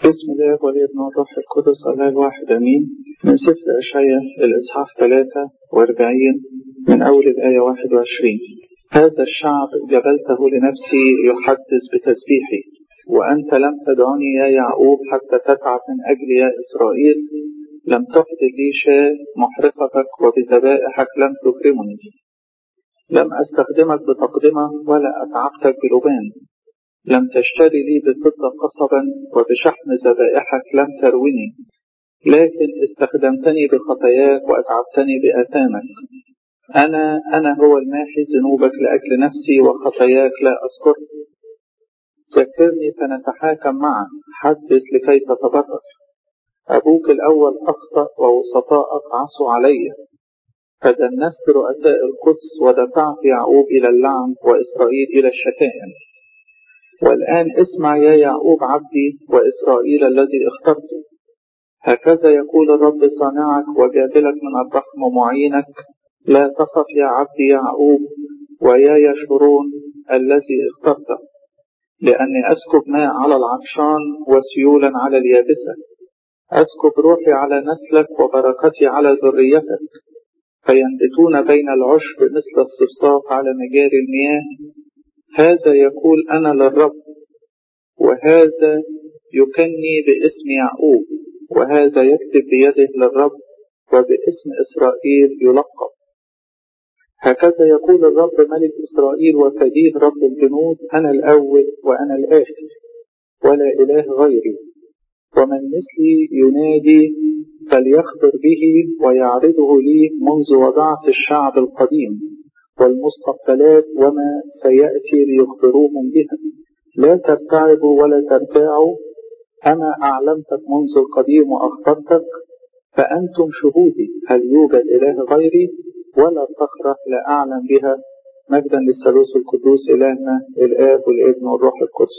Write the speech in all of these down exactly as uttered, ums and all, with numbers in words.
بسم الله والابن والروح القدس الله الواحد امين. من سفر اشعياء الاصحاح ثلاثة واربعين من اول الايه واحد وعشرين. هذا الشعب جبلته لنفسي يحدث بتسبيحي، وانت لم تدعني يا يعقوب حتى تتعب من اجلي يا اسرائيل. لم تحضر لي شاة محرقتك وبذبائحك لم تكرمني. لم استخدمك بتقدمه ولا اتعبتك بلبان. لم تشتري لي بالفضة قصبا وبشحم ذبائحك لم تروني، لكن استخدمتني بخطاياك وأتعبتني بآثامك. أنا أنا هو الماحي ذنوبك لأجل نفسي وخطاياك لا أذكر. ذكرني فنتحاكم معا، حدث لكي تتبرر. أبوك الأول أخطأ ووسطاءك عصوا علي، فدنست رؤساء القدس ودفعت يعقوب إلى اللعن وإسرائيل إلى الشتائم. والآن اسمع يا يعقوب عبدي وإسرائيل الذي اخترته. هكذا يقول الرب صانعك وجابلك من الرحم ومعينك. لا تخف يا عبدي يعقوب ويا يشورون الذي اخترته، لأني أسكب ماء على العطشان وسيولا على اليابسة. أسكب روحي على نسلك وبركتي على ذريتك، فينبتون بين العشب مثل الصفصاف على مجاري المياه. هذا يقول أنا للرب، وهذا يكني باسم يعقوب، وهذا يكتب بيده للرب، وباسم إسرائيل يلقب. هكذا يقول الرب ملك إسرائيل وفديه رب الجنود: أنا الأول وأنا الآخر، ولا إله غيري. ومن مثلي ينادي فليخبر به ويعرضه لي منذ وضعت الشعب القديم والمستقبلات وما سيأتي ليخبروهم بها. لا ترتعبوا ولا ترتاعوا، أنا أعلمتك منذ القديم وأخبرتك، فأنتم شهودي. هل يوجد إله غيري؟ ولا تخرق لا أعلم بها. مجدا للثالوث القدوس إلهنا الآب والابن والروح القدس.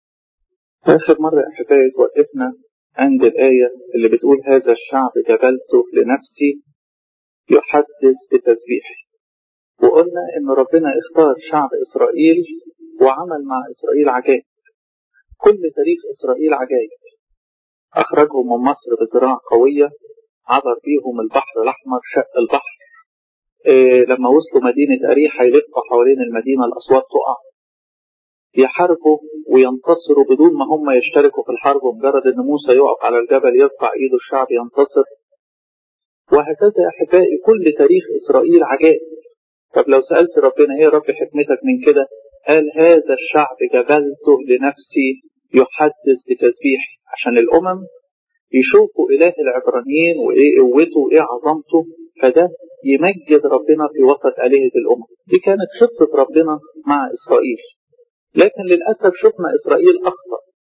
آخر مرة أحبائي وقفنا عند الآية اللي بتقول هذا الشعب جبلته لنفسي يحدث بتسبيحي، وقلنا إن ربنا اختار شعب إسرائيل وعمل مع إسرائيل عجائب. كل تاريخ إسرائيل عجائب. أخرجهم من مصر بزراعة قوية، عبر بيهم البحر الأحمر، شق البحر. إيه لما وصلوا مدينة أريحة يلفوا حوالين المدينة، الأصوات تقع. يحاربوا وينتصروا بدون ما هم يشتركوا في الحرب، ومجرد إن موسى يقف على الجبل يرفع إيده الشعب ينتصر. وهكذا يا أحبائي كل تاريخ إسرائيل عجائب. طب لو سألت ربنا ايه رب حكمتك من كده؟ قال هذا الشعب جبلته لنفسي يحدث بتسبيحي، عشان الأمم يشوفوا إله العبرانيين وإيه قوته وإيه عظمته، فده يمجد ربنا في وسط آلهة الأمم. دي كانت خطة ربنا مع إسرائيل، لكن للأسف شفنا إسرائيل أخطأ،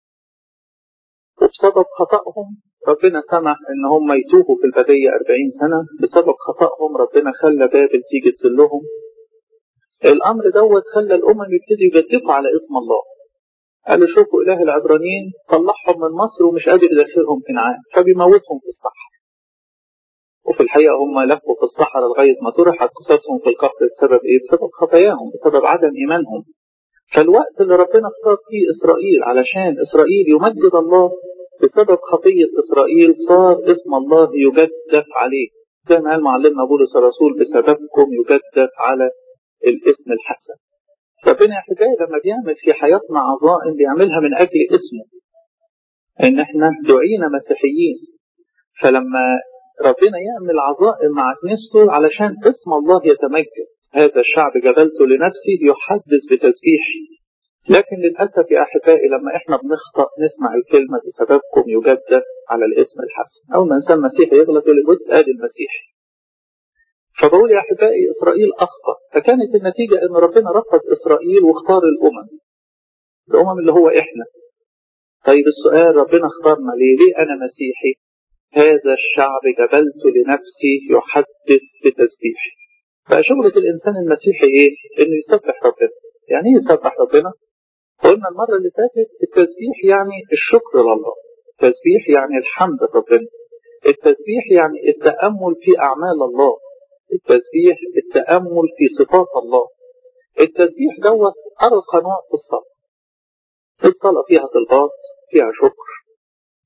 وبسبب خطأهم ربنا سمح إن هم يتوهوا في البرية أربعين سنة. بسبب خطأهم ربنا خلى بابل تيجي تذلهم. الأمر دوت خلى الأمم يبتدوا يجدفوا على اسم الله. قالوا شوفوا إله العبرانيين طلعهم من مصر ومش قادر يدخلهم كنعان، فبيموتهم في الصحراء. وفي الحقيقة هم لفوا في الصحراء لغاية ما طرحت قصصهم في القبر. بسبب إيه؟ بسبب خطاياهم، بسبب عدم إيمانهم. فالوقت اللي ربنا اختار فيه إسرائيل علشان إسرائيل يمجد الله، بسبب خطية إسرائيل صار اسم الله يجدف عليه، زي ما قال معلمنا بولس الرسول: بسببكم يجدف على الاسم الحسن. ربنا يا حبايبي لما بيعمل في حياتنا عظائم بيعملها من أجل اسمه، إن إحنا دعينا مسيحيين. فلما ربنا يعمل عظائم مع كنيسته علشان اسم الله يتمجد. هذا الشعب جبلته لنفسي يحدث بتسبيحي. لكن للأسف يا أحبائي لما إحنا بنخطأ نسمع الكلمة بسببكم يجدف على الاسم الحسن. أول ما إنسان مسيحي يغلط يقول بص آدي المسيحي. فبقول يا أحبائي إسرائيل أخطأ، فكانت النتيجة إن ربنا رفض إسرائيل واختار الأمم، الأمم اللي هو إحنا. طيب السؤال، ربنا اختارنا ليه؟ ليه أنا مسيحي؟ هذا الشعب جبلته لنفسي يحدث بتسبيحي. فشغلة الإنسان المسيحي إيه؟ إنه يسبح ربنا. يعني إيه يسبح ربنا؟ قلنا المرة اللي فاتت التسبيح يعني الشكر لله، التسبيح يعني الحمد لربنا، التسبيح يعني التأمل في أعمال الله، التسبيح التأمل في صفات الله. التسبيح دوت أرقى نوع في الصلاة. الصلاة فيها طلبات، فيها شكر،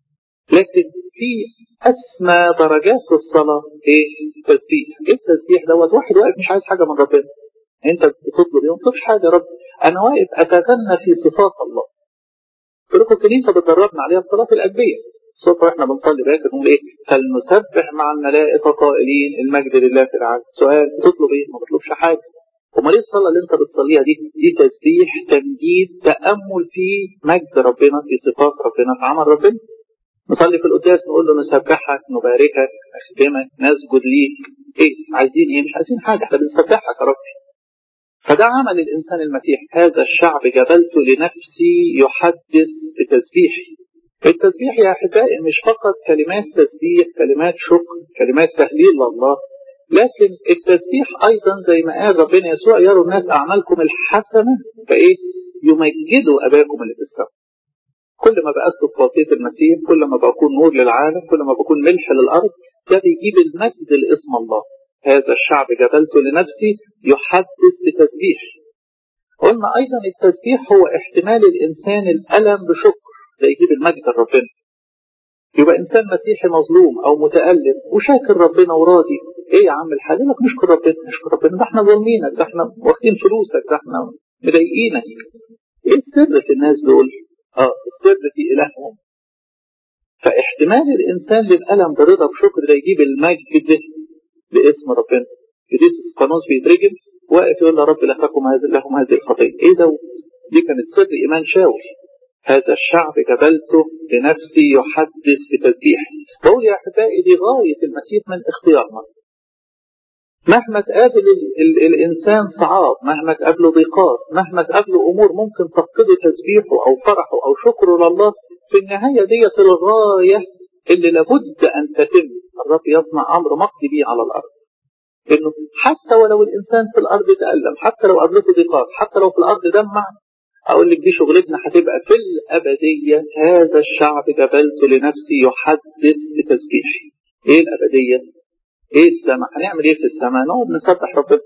لكن في أسمى درجات الصلاة إيه؟ التسبيح. إيه التسبيح دوت؟ واحد واقف مش عايز حاجة من ربنا. أنت بتطلب إيه؟ ما بتطلبش حاجة يا رب، أنا واقف أتغنى في صفات الله. لكم الكنيسة بتدربنا عليها في صلاة الأجبية. الصبح واحنا بنصلي باكر نقول ايه؟ فلنسبح مع الملائكة قائلين المجد لله في العالم. سؤال، بتطلب ايه؟ ما بتطلبش حاجة. امال ايه الصلاة اللي انت بتصليها دي؟ دي تسبيح، تمجيد، تأمل في مجد ربنا، في صفات ربنا، في عمل ربنا. نصلي في القداس نقول له نسبحك، نباركك، نخدمك، نسجد ليك. ايه؟ عايزين ايه؟ مش عايزين حاجة، احنا بنسبحك يا ربي. فده عمل الإنسان المسيح. هذا الشعب جبلت لنفسي يحدث بتسبيحي. التسبيح يا أحبائي مش فقط كلمات تسبيح، كلمات شكر، كلمات تهليل لله، لكن التسبيح أيضا زي ما قال ربنا يسوع يروا الناس أعمالكم الحسنة فإيه؟ يمجدوا أباكم اللي في السماء. كل ما بأسلك وصية المسيح، كل ما بكون نور للعالم، كل ما بكون ملح للأرض، ده بيجيب المجد لاسم الله. هذا الشعب جبلت لنفسي يحدث بتسبيح. قلنا أيضا التسبيح هو احتمال الإنسان الألم بشكر، ده يجيب المجد لربنا. يبقى إنسان مسيحي مظلوم أو متألم وشاكر ربنا وراضي، إيه يا عم الحال؟ لك نشكر ربنا، نشكر ربنا، ده احنا ظالمينك، ده احنا واخدين فلوسك، ده احنا مضايقينك. إيه السر في الناس دول؟ آه السر في إلههم. فاحتمال الإنسان للألم برضا بشكر ده يجيب المجد باسم ربنا. جديد القانون بيترجم واقف يقول يا رب لا تقم هذه لهم هذه الخطيه. ايه ده؟ دي كانت سر ايمان شاول. هذا الشعب جبلته لنفسي يحدث بتسبيح. بقول يا احبائي دي غايه المسيح من اختيارنا. مهما تقابل ال ال الانسان صعاب، مهما تقابله ضيقات، مهما تقابله امور ممكن تفقده تسبيحه او فرحه او شكره لله، في النهايه ديت الغايه اللي لابد ان تتم. الرب يصنع امر مقضي به على الارض. انه حتى ولو الانسان في الارض تألم، حتى لو قابلته ضيقات، حتى لو في الارض دمع، اقول لك دي شغلتنا هتبقى في الابديه. هذا الشعب جبلت لنفسي يحدث بتسبيحي. ايه الابديه؟ ايه السماء؟ هنعمل ايه في السماء؟ نقعد نسبح ربنا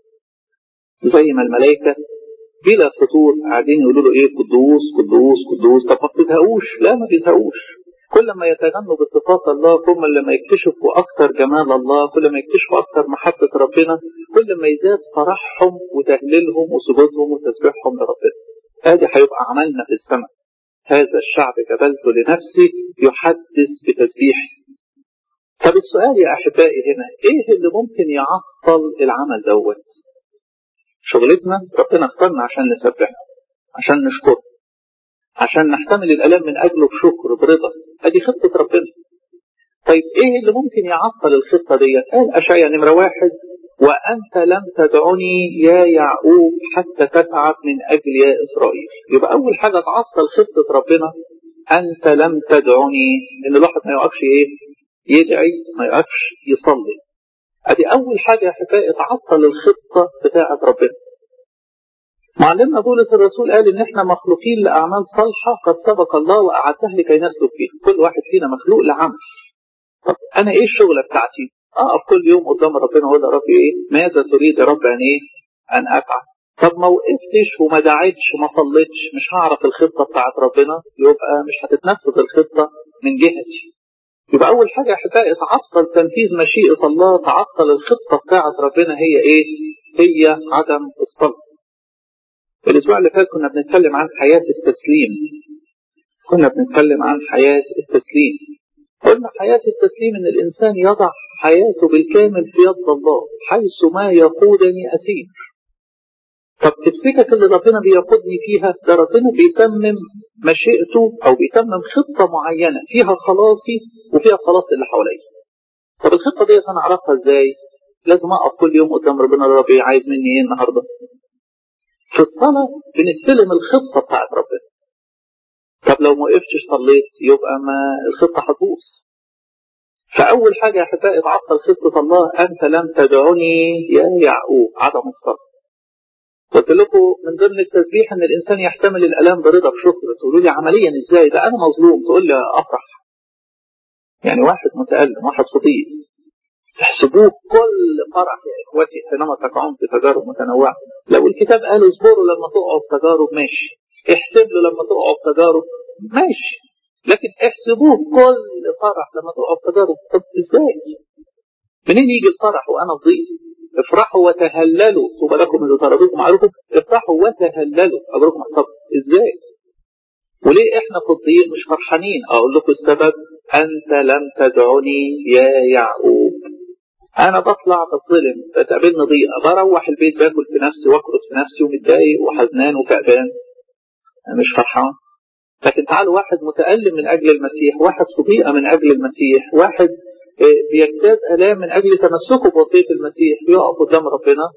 زي ما الملائكه بلا فتور قاعدين يقولوا له ايه؟ قدوس قدوس قدوس. طب ما بتزهقوش؟ لا ما بيزهقوش. كل ما يتغنوا بصفات الله، كل ما يكتشفوا أكثر جمال الله، كل ما يكتشفوا أكثر محبة ربنا، كل ما يزداد فرحهم وتهليلهم وسجودهم وتسبيحهم لربنا. هذه هيبقى عملنا في السماء. هذا الشعب جبلت لنفسي يحدث بتسبيحي. طب السؤال يا أحبائي هنا، إيه اللي ممكن يعطل العمل دوت؟ شغلتنا ربنا اختارنا عشان نسبحه، عشان نشكره، عشان نحتمل الألم من أجله بشكر برضا. هذه خطة ربنا. طيب إيه اللي ممكن يعطل الخطة دي؟ قال أشعياء نمرة واحد: وأنت لم تدعني يا يعقوب حتى تتعب من أجل يا إسرائيل. يبقى أول حاجة تعطل خطة ربنا أنت لم تدعني، إن الواحد ما يقفش إيه؟ يدعي، ما يقفش يصلي. هذه أول حاجة يا حبايبي تعطل الخطة بتاعة ربنا. معلمنا بولس الرسول قال ان احنا مخلوقين لاعمال صالحه قد سبق الله واعدها لكي نسلك فيها. كل واحد فينا مخلوق لعمل. طب انا ايه الشغله بتاعتي؟ اقف كل يوم قدام ربنا واقول يا رب ايه؟ ماذا تريد يا رب ان ايه؟ ان افعل. طب ما وقفتش وما دعيتش وما صليتش، مش هعرف الخطه بتاعت ربنا، يبقى مش هتتنفذ الخطه من جهتي. يبقى اول حاجه يا حبايبي تعطل تنفيذ مشيئه الله، تعطل الخطه بتاعت ربنا هي ايه؟ هي عدم الصلاه. الأسبوع اللي فات كنا بنتكلم عن حياة التسليم. كنا بنتكلم عن حياة التسليم. قلنا حياة التسليم إن الإنسان يضع حياته بالكامل في يد الله، حيث ما يقودني أسير. طب السكك اللي ربنا بيقودني فيها ده ربنا بيتمم مشيئته أو بيتمم خطة معينة فيها خلاصي وفيها خلاص اللي حواليا. طب الخطة دي أنا أعرفها إزاي؟ لازم أقف كل يوم قدام ربنا، ربي عايز مني إيه النهارده؟ في الصلاة بنستلم الخطة بتاعت ربنا. طب لو ما وقفتش صليت يبقى ما الخطة هتبوظ. فأول حاجة يا أحبائي تعطل خطة الله أنت لم تدعني يا يعقوب، عدم الصلاة. قلت لكم من ضمن التسبيح أن الإنسان يحتمل الألام برضا بشكر. تقولوا لي عمليا إزاي؟ ده أنا مظلوم. تقول لي أفرح. يعني واحد متألم، واحد صديق، تحسبوه كل فرح يا إخوتي حينما تقعون في تجارب متنوعة. لو الكتاب قال اصبروا لما تقعوا في تجارب ماشي، احتملوا لما تقعوا في تجارب ماشي، لكن احسبوه كل فرح لما تقعوا في تجارب. طب ازاي؟ منين يجي الفرح وانا في ضيق؟ افرحوا وتهللوا طوبى لكم اذا طردوكم معروفكم، افرحوا وتهللوا اجركم. طب ازاي؟ وليه احنا في الضيق مش فرحانين؟ اقول لكم السبب: انت لم تدعني يا يعقوب. انا بطلع بتظلم، بتقابلني ضيقه، بروح البيت باكل في نفسي واكرس في نفسي ومتضايق وحزنان وكأبان، انا مش فرحان. لكن تعالوا واحد متألم من اجل المسيح، واحد في ضيقه من اجل المسيح، واحد بيجتاز الام من اجل تمسكه بوصيه المسيح، يقف قدام ربنا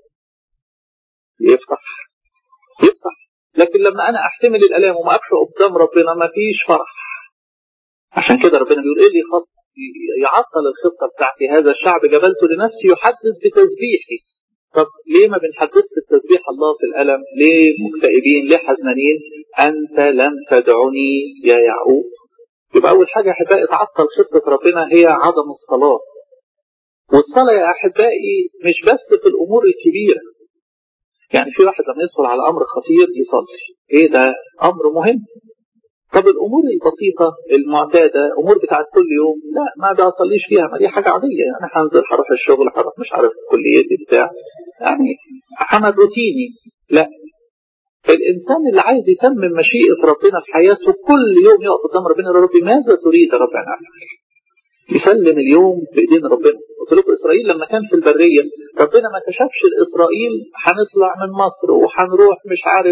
يفرح يفرح. لكن لما انا احتمل الالام وما اقفش قدام ربنا ما فيش فرح. عشان كده ربنا بيقول ايه اللي يخط يعطل الخطه بتاعتي؟ هذا الشعب جبلته لنفسي يحدث بتسبيحي. طب ليه ما بنحدثش بتسبيح الله في الالم؟ ليه مكتئبين؟ ليه حزنانين؟ انت لم تدعني يا يعقوب. يبقى اول حاجه يا احبائي تعطل خطه ربنا هي عدم الصلاه. والصلاه يا احبائي مش بس في الامور الكبيره. يعني في واحد لما يدخل على امر خطير يصلي، ايه ده امر مهم. طب الامور البسيطه المعتاده، امور بتاعت كل يوم، لا ما بصليش فيها، ما دي حاجه عاديه. يعني هنزل هروح الشغل، هروح مش عارف كليتي بتاع، يعني عمل روتيني. لا، الانسان اللي عايز يتمم مشيئه ربنا في حياته كل يوم يقف قدام ربنا: يا رب ماذا تريد يا رب ان افعل؟ يسلم اليوم في ايدين ربنا. قلت لكم اسرائيل لما كان في البريه ربنا ما كشفش لاسرائيل هنطلع من مصر وهنروح مش عارف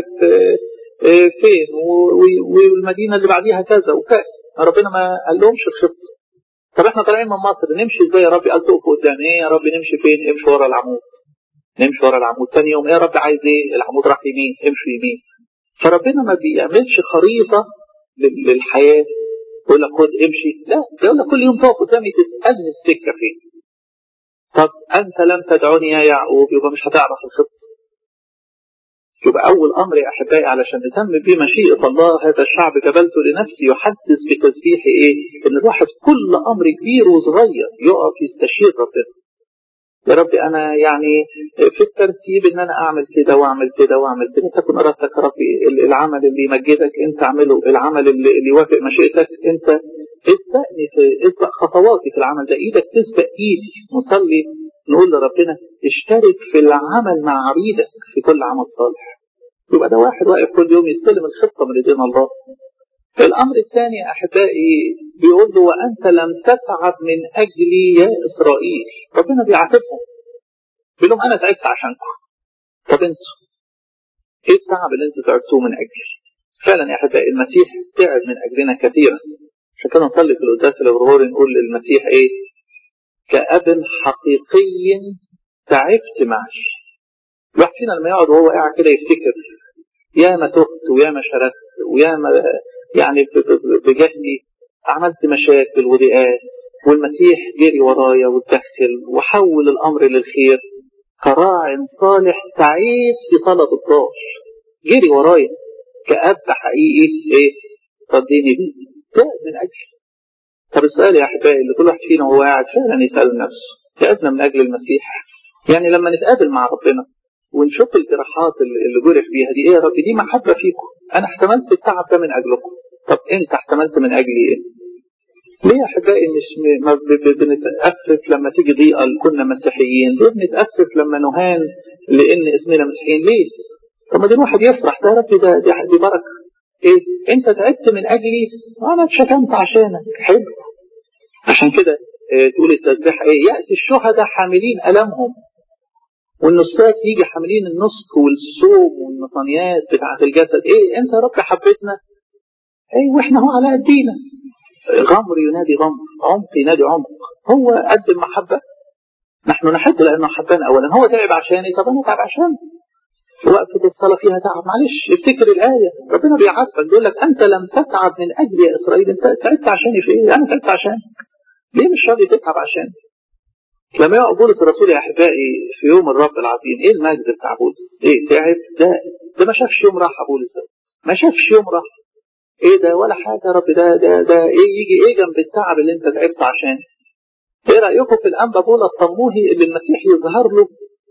فين والمدينه اللي بعديها كذا وكذا. ربنا ما قال لهمش الخطه. طب احنا طالعين من مصر نمشي ازاي يا رب؟ قال تقفوا قدام ايه يا رب؟ نمشي فين؟ امشي ورا العمود. نمشي ورا العمود. ثاني يوم ايه يا رب عايز ايه؟ العمود راح يمين، امشي يمين. فربنا ما بيعملش خريطه للحياه يقول لك خد امشي، لا، يقول لك كل يوم تقف قدامي تسالني السكه فين. طب انت لم تدعني يا يعقوب، يبقى مش هتعرف الخطه. يبقى اول امر يا احبائي علشان نتم بيه مشيئه الله: هذا الشعب جبلته لنفسي يحدث بتسبيح ايه؟ ان الواحد كل امر كبير وصغير يقف يستشير ربنا. يا رب انا يعني في الترتيب ان انا اعمل كده واعمل كده واعمل كده، تكن ارادتك يا رب. العمل اللي يمجدك انت اعمله، العمل اللي يوافق مشيئتك انت اسبقني في اسبق خطواتي في العمل ده، ايدك تسبق ايدي. نصلي نقول لربنا اشترك في العمل مع عبيدك في كل عمل صالح. يبقى ده واحد واقف كل يوم يستلم الخطه من ايدين الله. الامر الثاني يا احبائي بيقول له: وانت لم تتعب من اجلي يا اسرائيل. ربنا بيعاتبهم بيقول لهم انا تعبت عشانكم. طب انتوا ايه التعب اللي انتوا تعبتوه من اجلي؟ فعلا يا احبائي المسيح تعب من اجلنا كثيرا. عشان كده نصلي في القداس الغرغوري نقول للمسيح ايه؟ كأب حقيقي تعبت معي. الواحد فينا لما يقعد وهو قاعد كده يفتكر يا ما تهت ويا ما شردت ويا ما يعني بجهلي عملت مشاكل وضيقات، والمسيح جري ورايا واتدخل وحول الامر للخير. كراع صالح سعيد في طلب الضال جري ورايا كأب حقيقي ايه؟ صدقني بيه تعب من اجل. طب السؤال يا احبائي اللي كل واحد فينا وهو قاعد فعلا يسال نفسه: تعبنا من اجل المسيح؟ يعني لما نتقابل مع ربنا ونشوف الجراحات اللي جرح فيها دي، ايه يا رب؟ دي محبه فيكم، انا احتملت التعب ده من اجلكم. طب انت احتملت من اجلي ايه؟ ليه يا احبائي مش ما بنتاسف لما تيجي ضيقه كنا مسيحيين؟ ليه بنتاسف لما نهان لان اسمنا مسيحيين؟ ليه؟ طب ما دي الواحد يفرح، ده يا رب ده دي, دي بركه. ايه انت تعبت من اجلي وانا اتشتمت عشانك، حلو. عشان كده اه تقول التسبيح ايه؟ ياتي الشهداء حاملين المهم، والنساك يجي حاملين النسك والصوم والمطانيات بتاعت الجسد. ايه انت يا رب حبيتنا، ايه واحنا هو على قدينا. غمر ينادي غمر، عمق ينادي عمق. هو قد المحبه، نحن نحب لانه حبنا اولا. هو تعب عشاني، طب انا تعب عشانه. وقفه الصلاه فيها تعب، معلش افتكر الايه. ربنا بيعاتبك بيقول لك انت لم تتعب من اجل يا اسرائيل. انت تعبت عشاني في ايه؟ انا تعبت عشانك. ليه مش راضي تتعب عشاني؟ لما يقع بولس الرسول يا احبائي في يوم الرب العظيم، ايه المجد بتاع بولس؟ ايه تعب؟ ده ده ما شافش يوم راحه بولس، ده ما شافش يوم راحه. ايه ده ولا حاجه يا رب، ده ده ده ايه يجي ايه جنب التعب اللي انت تعبت عشانه؟ ايه رايكم في الانبا بولا الطموحي اللي المسيح يظهر له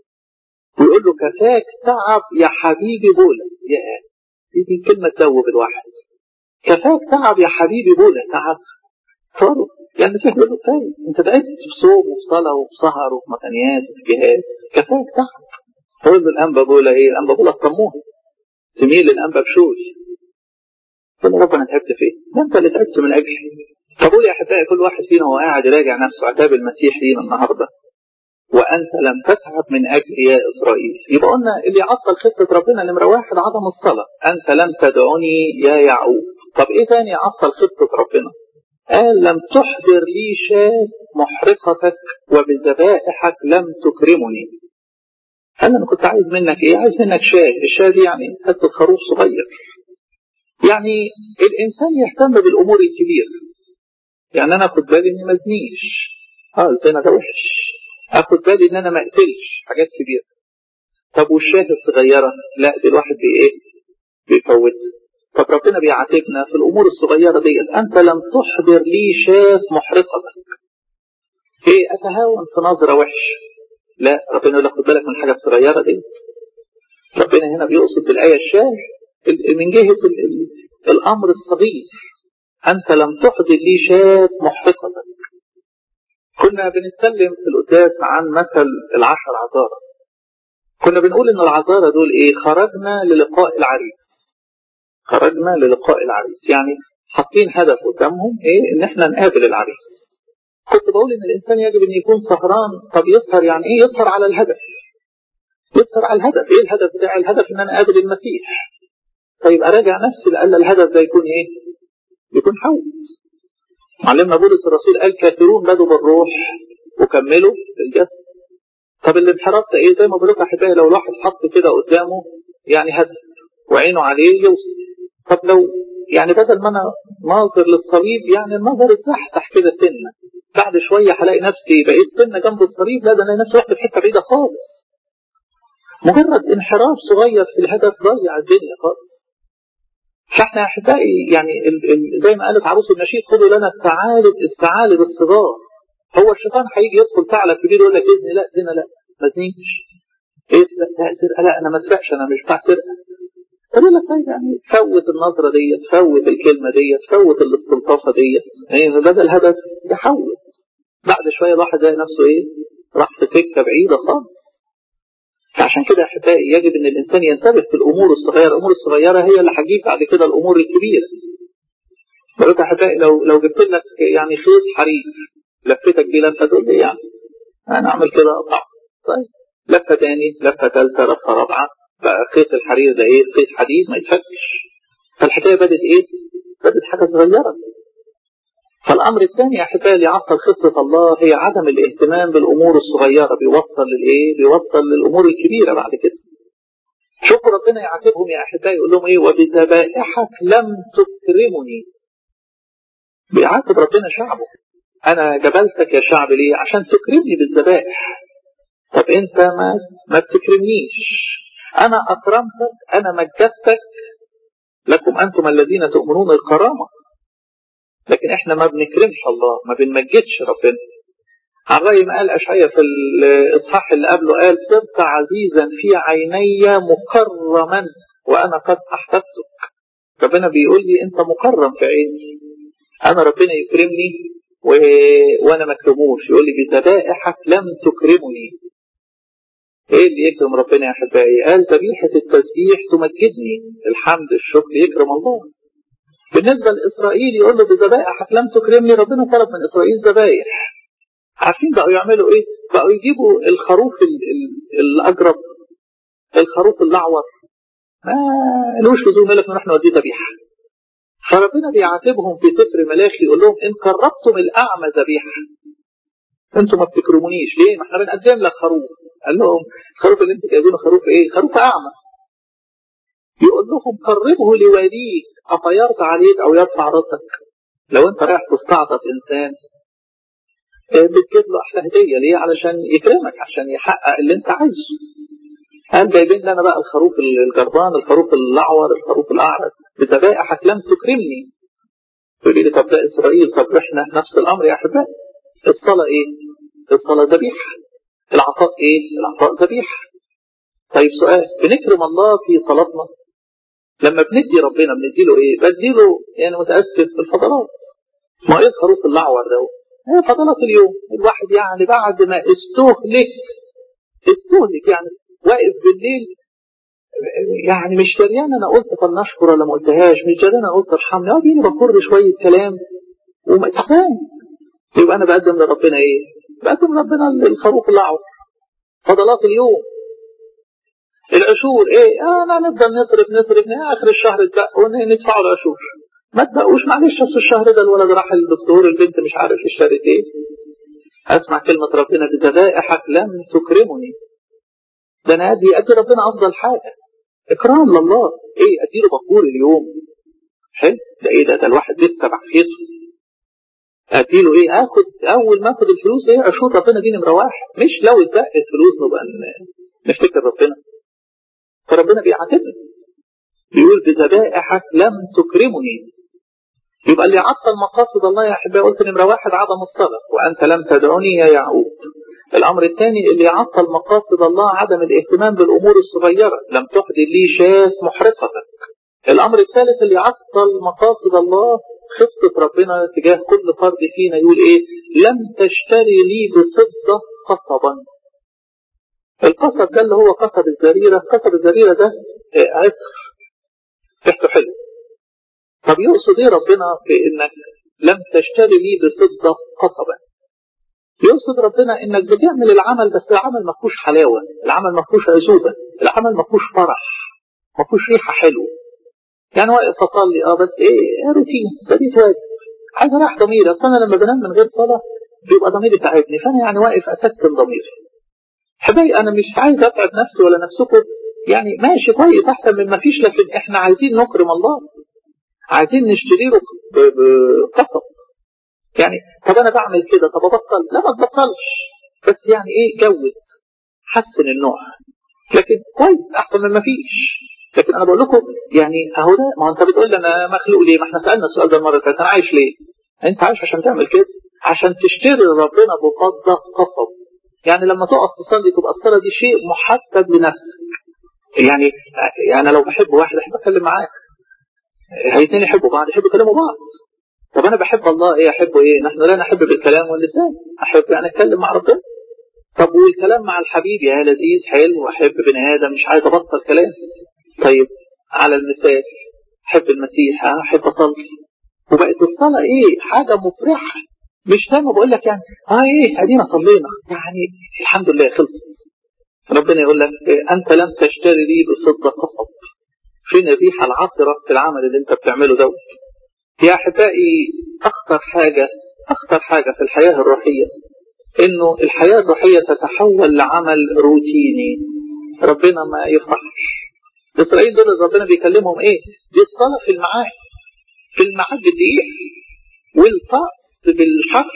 ويقول له كفاك تعب يا حبيبي بولا؟ يا دي كلمه تدوب الواحد. كفاك تعب يا حبيبي بولا تعب صاروا يعني تقول له كفايه انت تعبت في صوم وفي صلاه وفي سهر وفي مكانيات وفي جهاد كفاك تعب. تقول له الانبا بولا ايه؟ الانبا بولا الطموح تميل للانبا بشوش. قال له ربنا تعبت فين؟ ده انت اللي تعبت من اجلي. فقول يا احبائي كل واحد فينا وهو قاعد يراجع نفسه عتاب المسيح لينا النهارده وانت لم تتعب من اجل يا اسرائيل. يبقى قلنا اللي يعطل خطه ربنا نمره واحد عدم الصلاه. انت لم تدعني يا يعقوب. طب ايه تاني يعطل خطه ربنا؟ قال لم تحضر لي شاة محرقتك وبذبائحك لم تكرمني. قال انا كنت عايز منك ايه؟ عايز منك شاة. الشاة دي يعني حته خروف صغير. يعني الانسان يهتم بالامور الكبيره. يعني انا اخد بالي اني ما ازنيش. اه الزنا ده وحش. اخد بالي ان انا ما اقتلش حاجات كبيره. طب والشاة الصغيره؟ لا دي الواحد بي ايه؟ بيفوتها. طب ربنا بيعاتبنا في الامور الصغيره ديت. انت لم تحضر لي شاة محرقتك. ايه اتهاون في نظره وحش؟ لا ربنا يقول لك خد بالك من الحاجه الصغيره دي. ربنا هنا بيقصد بالايه الشاة من جهه الامر الصغير. انت لم تحضر لي شاة محرقتك. كنا بنتكلم في القداس عن مثل العشر عذارى. كنا بنقول ان العذارى دول ايه؟ خرجنا للقاء العريس. خرجنا للقاء العريس يعني حاطين هدف قدامهم ايه؟ ان احنا نقابل العريس. كنت بقول ان الانسان يجب ان يكون سهران. طب يسهر يعني ايه؟ يسهر على الهدف. يسهر على الهدف. ايه الهدف بتاعي؟ الهدف ان انا اقابل المسيح. طيب اراجع نفسي لأن الهدف ده يكون ايه؟ يكون حول. معلمنا بولس الرسول قال كافرون بدوا بالروح وكملوا بالجسد. طب الانحراف ده ايه؟ زي ما بقول لكم احبائي لو الواحد حط كده قدامه يعني هدف وعينه عليه يوصل. طب لو يعني بدل ما انا ناظر للصليب يعني النظر اتزحزح كده سنه. بعد شويه هلاقي نفسي بقيت سنه جنب الصليب. لا ده انا نفسي رحت في حته بعيده خالص. مجرد انحراف صغير في الهدف ضيع الدنيا خالص. فاحنا يا احبائي يعني ال ال زي ما قالت عروس النشيد خدوا لنا الثعالب الثعالب الصغار. هو الشيطان هيجي يدخل ثعلب كبير يقول لك اذني لا زنا لا ما تزنيش. ايه لا سرقه لا انا ما اسرقش انا مش بتاع سرقه. يقول لك طيب يعني فوت النظره ديت فوت الكلمه ديت فوت الاستلطافه ديت. ايه بدل الهدف يحول. بعد شويه الواحد يلاقي نفسه ايه؟ راح في سكه بعيده خالص. عشان كده يا احبائي يجب ان الانسان ينتبه في الامور الصغيره. الامور الصغيره هي اللي هتجيب بعد كده الامور الكبيره. بقول يا احبائي لو لو جبت لك يعني خيط حرير لفتك دي لفه تقول لي يعني انا اعمل كده اقطع. طيب لفه ثاني لفه ثالثه لفه رابعه بقى خيط الحرير ده ايه؟ خيط حديد ما يتفكش. فالحكايه بدت ايه؟ بدت حاجه صغيره. فالامر الثاني يا احبائي اللي يعطل خطه الله هي عدم الاهتمام بالامور الصغيره. بيوصل للايه؟ بيوصل للامور الكبيره بعد كده. شوفوا ربنا يعاتبهم يا احبائي يقول لهم ايه؟ وبذبائحك لم تكرمني. بيعاتب ربنا شعبه. انا جبلتك يا شعب ليه؟ عشان تكرمني بالذبائح. طب انت ما ما بتكرمنيش. انا اكرمتك انا مجدتك. لكم انتم الذين تؤمنون الكرامه. لكن احنا ما بنكرمش الله ما بنمجدش ربنا. عن رأي ما قال أشعياء في الإصحاح اللي قبله قال صرت عزيزا في عيني مكرما وأنا قد أحببتك. ربنا بيقول لي أنت مكرم في عيني. أنا ربنا يكرمني و... وأنا ما اكرموش. يقول لي بذبائحك لم تكرمني. إيه اللي يكرم ربنا يا أحبائي؟ قال ذبيحة التسبيح تمجدني. الحمد الشكر يكرم الله. بالنسبة لإسرائيل يقول له بذبائحك لم تكرمني. ربنا طلب من إسرائيل ذبائح. عارفين بقوا يعملوا ايه؟ بقوا يجيبوا الخروف الاجرب الخروف الاعور ما لوش لزوم لك نروح نوديه ذبيحه. فربنا بيعاتبهم في سفر ملاخي يقول لهم ان قربتم الاعمى ذبيحه انتم ما بتكرمونيش ليه؟ ما احنا بنقدم لك خروف. قال لهم الخروف اللي انتوا جايبينه خروف ايه؟ خروف اعمى. يقول لهم قربه لوليك افيرضى عليك او يرفع راسك. لو انت رايح تستعطف انسان بتجيب له احلى هديه ليه؟ علشان يكرمك عشان يحقق اللي انت عايزه. قال جايبين لنا بقى الخروف الجربان الخروف الاعور الخروف الاعرج بذبائحك لم تكرمني. تقول لي طب ده اسرائيل. طب احنا نفس الامر يا احبائي. الصلاه ايه؟ الصلاه ذبيحه. العطاء ايه؟ العطاء ذبيحه. طيب سؤال بنكرم الله في صلاتنا؟ لما بندي ربنا بنديله ايه؟ بديله يعني متاسف في الفضلات. ما ايه الخروف الاعور ده؟ هي فضلات اليوم. الواحد يعني بعد ما استهلك استهلك يعني واقف بالليل يعني مش دريان انا قلت فلنشكر ولا ما قلتهاش، مش دريان انا قلت ارحمني، اه بيني بكر شويه كلام وما تفهم. يبقى انا بقدم لربنا ايه؟ بقدم لربنا الخروف الاعور فضلات اليوم. العشور ايه؟ آه انا نفضل نصرف نصرف اخر الشهر اتبقى وندفعوا العشور. ما تبقوش معلش اصل الشهر ده الولد راح للدكتور، البنت مش عارف اشترت ايه. اسمع كلمه ربنا بذبائحك لم تكرمني. ده انا ادي ادي ربنا افضل حاجه. اكرام لله. ايه اديله بخور اليوم. حلو. ده ايه ده؟ ده الواحد لسه بعافيته. اديله ايه؟ اخد اول ما اخد الفلوس ايه؟ عشور ربنا دي نمره واحد. مش لو اتبقت الفلوس نبقى نفتكر ربنا. فربنا بيعاتبني بيقول بذبائحك لم تكرمني. يبقى اللي عطل مقاصد الله يا احبائي قلت نمره واحد عدم الصلاه، وانت لم تدعوني يا يعقوب. الامر الثاني اللي يعطل مقاصد الله عدم الاهتمام بالامور الصغيره، لم تحدث لي شاة محرقتك. الامر الثالث اللي يعطل مقاصد الله خطه ربنا تجاه كل فرد فينا، يقول ايه؟ لم تشتري لي بفضه قصبا. القصب ده اللي هو قصب الزريره، قصب الزريره ده عسر ريحته حلو. طب يقصد ايه ربنا في انك لم تشتري لي بفضه قصبا؟ يقصد ربنا انك بتعمل العمل بس العمل ما فيهوش حلاوه، العمل ما فيهوش عزوبه، العمل ما فيهوش فرح، ما فيهوش ريحه حلوه. يعني واقف اصلي اه بس ايه؟ روتين، بديت واجب، عايز اريح ضميري. اصل انا لما بنام من غير صلاه بيبقى ضميري تعبني، فانا يعني واقف اسكن ضميري. حبايبي انا مش عايز اتعب نفسي ولا نفسكم، يعني ماشي كويس احسن من ما فيش، لكن احنا عايزين نكرم الله، عايزين نشتري له بقصب. يعني طب انا بعمل كده، طب ابطل؟ لا ما تبطلش، بس يعني ايه؟ جود، حسن النوع، لكن كويس احسن من ما فيش. لكن انا بقول لكم يعني اهو ده، ما انت بتقول لي انا مخلوق ليه؟ ما احنا سالنا السؤال ده المره اللي فاتت، انا عايش ليه؟ انت عايش عشان تعمل كده، عشان تشتري ربنا بفضه قصب. يعني لما تقف تصلي تبقى الصلاه دي شيء محبب لنفسك. يعني يعني لو بحب واحد احب اتكلم معاه، الاثنين يحبوا بعض يحبوا يكلموا بعض. طب انا بحب الله ايه؟ احبه ايه؟ نحن لا نحب بالكلام واللسان، احب يعني اتكلم مع ربنا. طب والكلام مع الحبيب يا لذيذ حلو، احب بني ادم مش عايز ابطل كلام. طيب على المثال احب المسيح، احب اصلي، وبقت الصلاه ايه؟ حاجه مفرحه. مش زي ما بقول لك يعني اه ايه ادينا صلينا يعني الحمد لله خلصت. ربنا يقول لك انت لم تشتري لي بفضه قصب. فين الريحه العطره في العمل اللي انت بتعمله دوت؟ يا احبائي اخطر حاجه اخطر حاجه في الحياه الروحيه انه الحياه الروحيه تتحول لعمل روتيني ربنا ما يفرحش. اسرائيل دول ربنا بيكلمهم ايه؟ دي الصلاه في الميعاد، في الميعاد بالدقيق والطقس بالحر.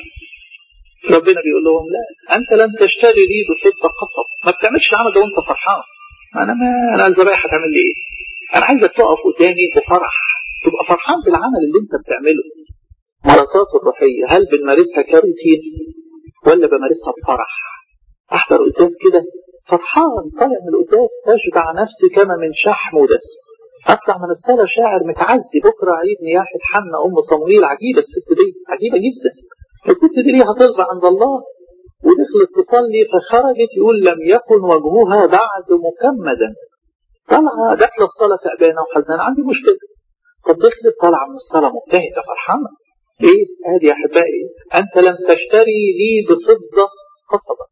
ربنا بيقول لهم لا انت لن تشتري لي بفضه قصب. ما بتعملش العمل ده وانت فرحان. انا ما انا الذبائح هتعمل لي ايه؟ انا عايزك تقف قدامي بفرح، تبقى فرحان بالعمل اللي انت بتعمله. ممارسات الروحيه هل بنمارسها كروتين ولا بمارسها بفرح؟ احضر قداس كده فرحان، طالع من القداس اشبع نفسي كما من شحم ودسم، اطلع من الصلاه شاعر متعزي. بكره عيد نياحه حنا ام صمويل، عجيبه الست دي، عجيبه جدا. الست دي ليها ترضى عند الله، ودخلت تصلي فخرجت يقول لم يكن وجهها بعد مكمدا. طالعه داخله الصلاه تعبانه وحزنانه، عندي مشكله. طب دخلت طالعه من الصلاه مبتهجه فرحانه. ايه ادي يا احبائي؟ انت لم تشتري لي بفضه قصبا.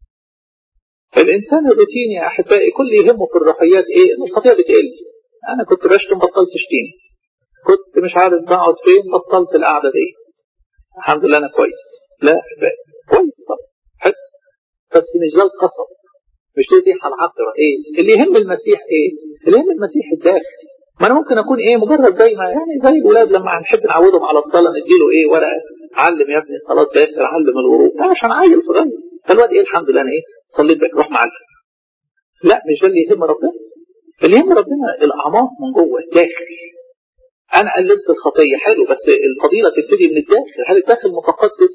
الانسان الروتيني يا احبائي كل يهمه في الروحيات ايه؟ ان الخطيئه بتقل. انا كنت بشتم بطلت اشتم، كنت مش عارف بقعد فين بطلت القعده دي، الحمد لله انا كويس. لا يا احبائي كويس طبعا حس، بس مش ده القصب، مش دي الريحه العطره. ايه اللي يهم المسيح؟ ايه اللي يهم المسيح؟ الداخل. ما انا ممكن اكون ايه؟ مجرد زي ما يعني زي الولاد لما هنحب نعودهم على الصلاه نديله ايه؟ ورقه علم يا ابني الصلاه باكر، علم الغروب، ده عشان عيل صغير. فالواد ايه؟ الحمد لله انا ايه؟ صليت بك روح معلم. لا مش ده اللي يهم ربنا. اللي يهم ربنا الاعماق من جوه الداخل. انا قللت الخطيه حلو، بس الفضيله تبتدي من الداخل. هل الداخل متقدس؟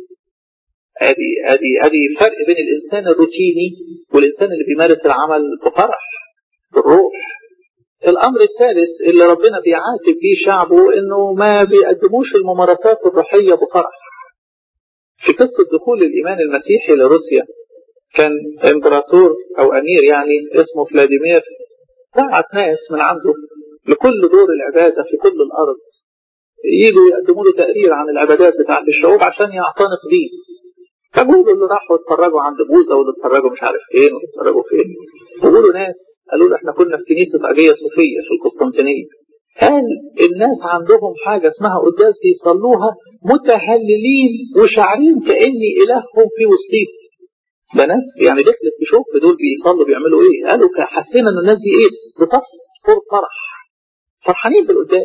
ادي ادي ادي فرق بين الانسان الروتيني والانسان اللي بيمارس العمل بفرح بالروح. الأمر الثالث اللي ربنا بيعاتب فيه شعبه إنه ما بيقدموش الممارسات الروحية بفرح. في قصة دخول الإيمان المسيحي لروسيا كان إمبراطور أو أمير يعني اسمه فلاديمير بعت ناس من عنده لكل دور العبادة في كل الأرض يجوا يقدموا له تقرير عن العبادات بتاعت الشعوب عشان يعتنق بيه. فقولوا اللي راحوا اتفرجوا عند بوذا واللي اتفرجوا مش عارف فين واللي اتفرجوا فين. وقولوا ناس قالوا له احنا كنا في كنيسة أجية صوفية في القسطنطينية. قال الناس عندهم حاجة اسمها قداس يصلوها متهللين وشاعرين كأني إلههم في وسطيهم. ده ناس يعني دخلت تشوف دول بيصلوا بيعملوا ايه. قالوا حسينا ان الناس دي ايه بتصفر فرح فرحانين بالقداس.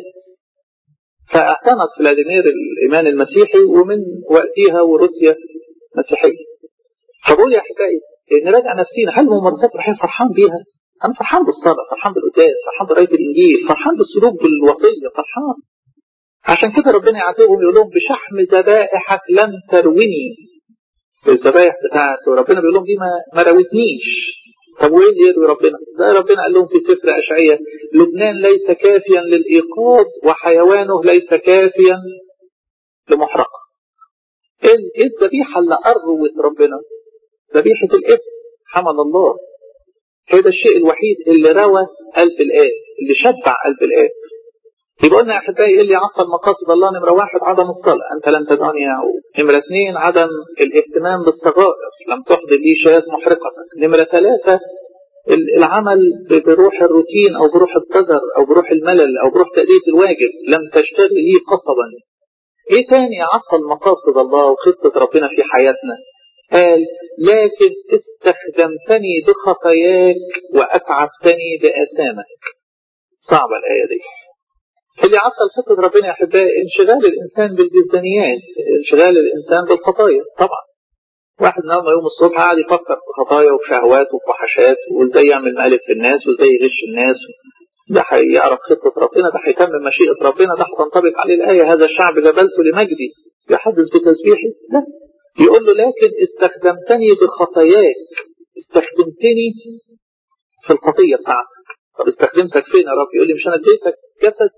فاعتنق فلاديمير الإيمان المسيحي ومن وقتها وروسيا مسيحية. فبقول يا أحبائي نراجع نفسينا هل ممارسات روحية فرحان بيها؟ أنا فرحان بالصلاة، فرحان بالقداس، فرحان بقراية الإنجيل، فرحان بالسلوك بالوصية، فرحان. عشان كده ربنا يعاتبهم يقول لهم بشحم ذبائحك لم ترويني. الذبائح بتاعته ربنا بيقول لهم دي ما ما راوتنيش. طب وايه اللي يروي ربنا؟ ده ربنا قال لهم في سفر أشعياء لبنان ليس كافيا للإيقاظ وحيوانه ليس كافيا لمحرقة. ايه الذبيحة اللي أروت ربنا؟ ذبيحة الإبن حمل الله. هذا الشيء الوحيد اللي روى قلب الآب، اللي شبع قلب الآب. يبقى قلنا يا أحبائي اللي عطل مقاصد الله نمرة واحد عدم الصلاة، أنت لن تدعني يعود. نمرة اثنين عدم الاهتمام بالصغائر، لم تحضر لي شاة محرقتك. نمرة ثلاثة العمل بروح الروتين أو بروح القدر أو بروح الملل أو بروح تأدية الواجب، لم تشتغل لي قصبا. إيه تاني عطل مقاصد الله وخطة ربنا في حياتنا؟ قال لكن استخدمتني بخطاياك وأتعبتني بآثامك. صعبة الآية دي. اللي عطل خطة ربنا يا أحبائي انشغال الإنسان بالجزدانيات، انشغال الإنسان بالخطايا. طبعا واحد نام يوم الصبح قاعد يفكر في خطايا وشهوات وفحشات وازاي يعمل مقالب في الناس وازاي يغش الناس. ده هيعرف خطة ربنا، ده هيتمم مشيئة ربنا، ده هتنطبق عليه الآية هذا الشعب جبلته لمجدي يحدث بتسبيحي. لا، يقول له لكن استخدمتني بخطاياك، استخدمتني في الخطية بتاعتك. طب استخدمتك فين يا رب؟ يقول لي مش أنا اديتك جسد،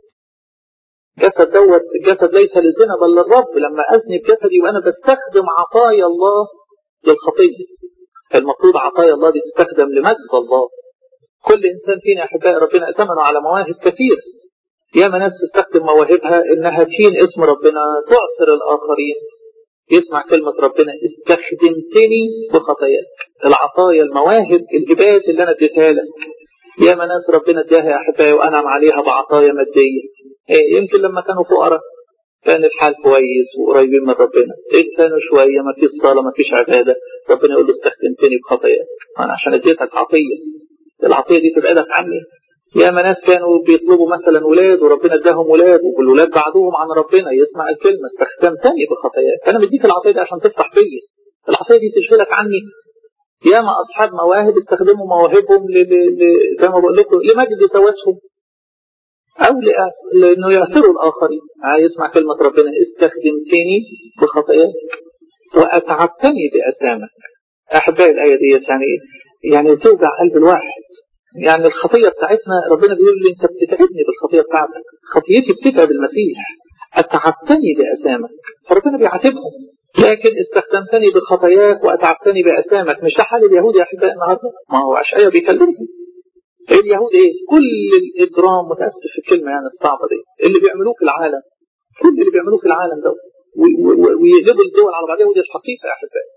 جسد دوت الجسد ليس للزنا بل للرب. لما أذني بجسدي يبقى أنا بستخدم عطايا الله للخطية. المفروض عطايا الله دي تستخدم لمجد الله. كل إنسان فينا يا أحبائي ربنا أتمنه على مواهب كثير. ياما ناس تستخدم مواهبها إنها تهين اسم ربنا، تعثر الآخرين. يسمع كلمة ربنا استخدمتني بخطاياك. العطايا المواهب الهبات اللي أنا اديتها لك، ياما ناس ربنا اداها يا أحبائي وأنعم عليها بعطايا مادية. إيه يمكن لما كانوا فقراء كان الحال كويس وقريبين من ربنا. إيه كانوا شوية ما فيش صلاة ما فيش عبادة، ربنا يقول له استخدمتني بخطاياك أنا عشان اديتك عطية. العطية دي تبعدك عني. ياما ناس كانوا بيطلبوا مثلا ولاد وربنا اداهم ولاد والولاد بعدوهم عن ربنا. يسمع الكلمة استخدمتني بخطاياك. أنا مديك العطية دي عشان تفتح فيا. العطية دي تشغلك عني. ياما أصحاب مواهب استخدموا مواهبهم زي ما بقول لكم لمجد ذواتهم أو لأنه يأثروا الآخرين. يسمع كلمة ربنا استخدمتني بخطاياك وأتعبتني بأثامك. أحبائي الآية دي يعني يعني توجع قلب الواحد. يعني الخطية بتاعتنا ربنا بيقول لي أنت بتتعبني بالخطية بتاعتك، خطيتي بتتعب المسيح. أتعبتني بأثامك، فربنا بيعاتبهم. لكن استخدمتني بخطاياك وأتعبتني بأثامك. مش ده حال اليهود يا أحبائي النهارده؟ ما هو أشعياء بيكلمهم. اليهود إيه؟ كل الإجرام، متأسف في الكلمة يعني الصعبة دي، اللي بيعملوه في العالم، كل اللي بيعملوه في العالم ده ويقلبوا الدول على بعضها. ودي الحقيقة يا أحبائي.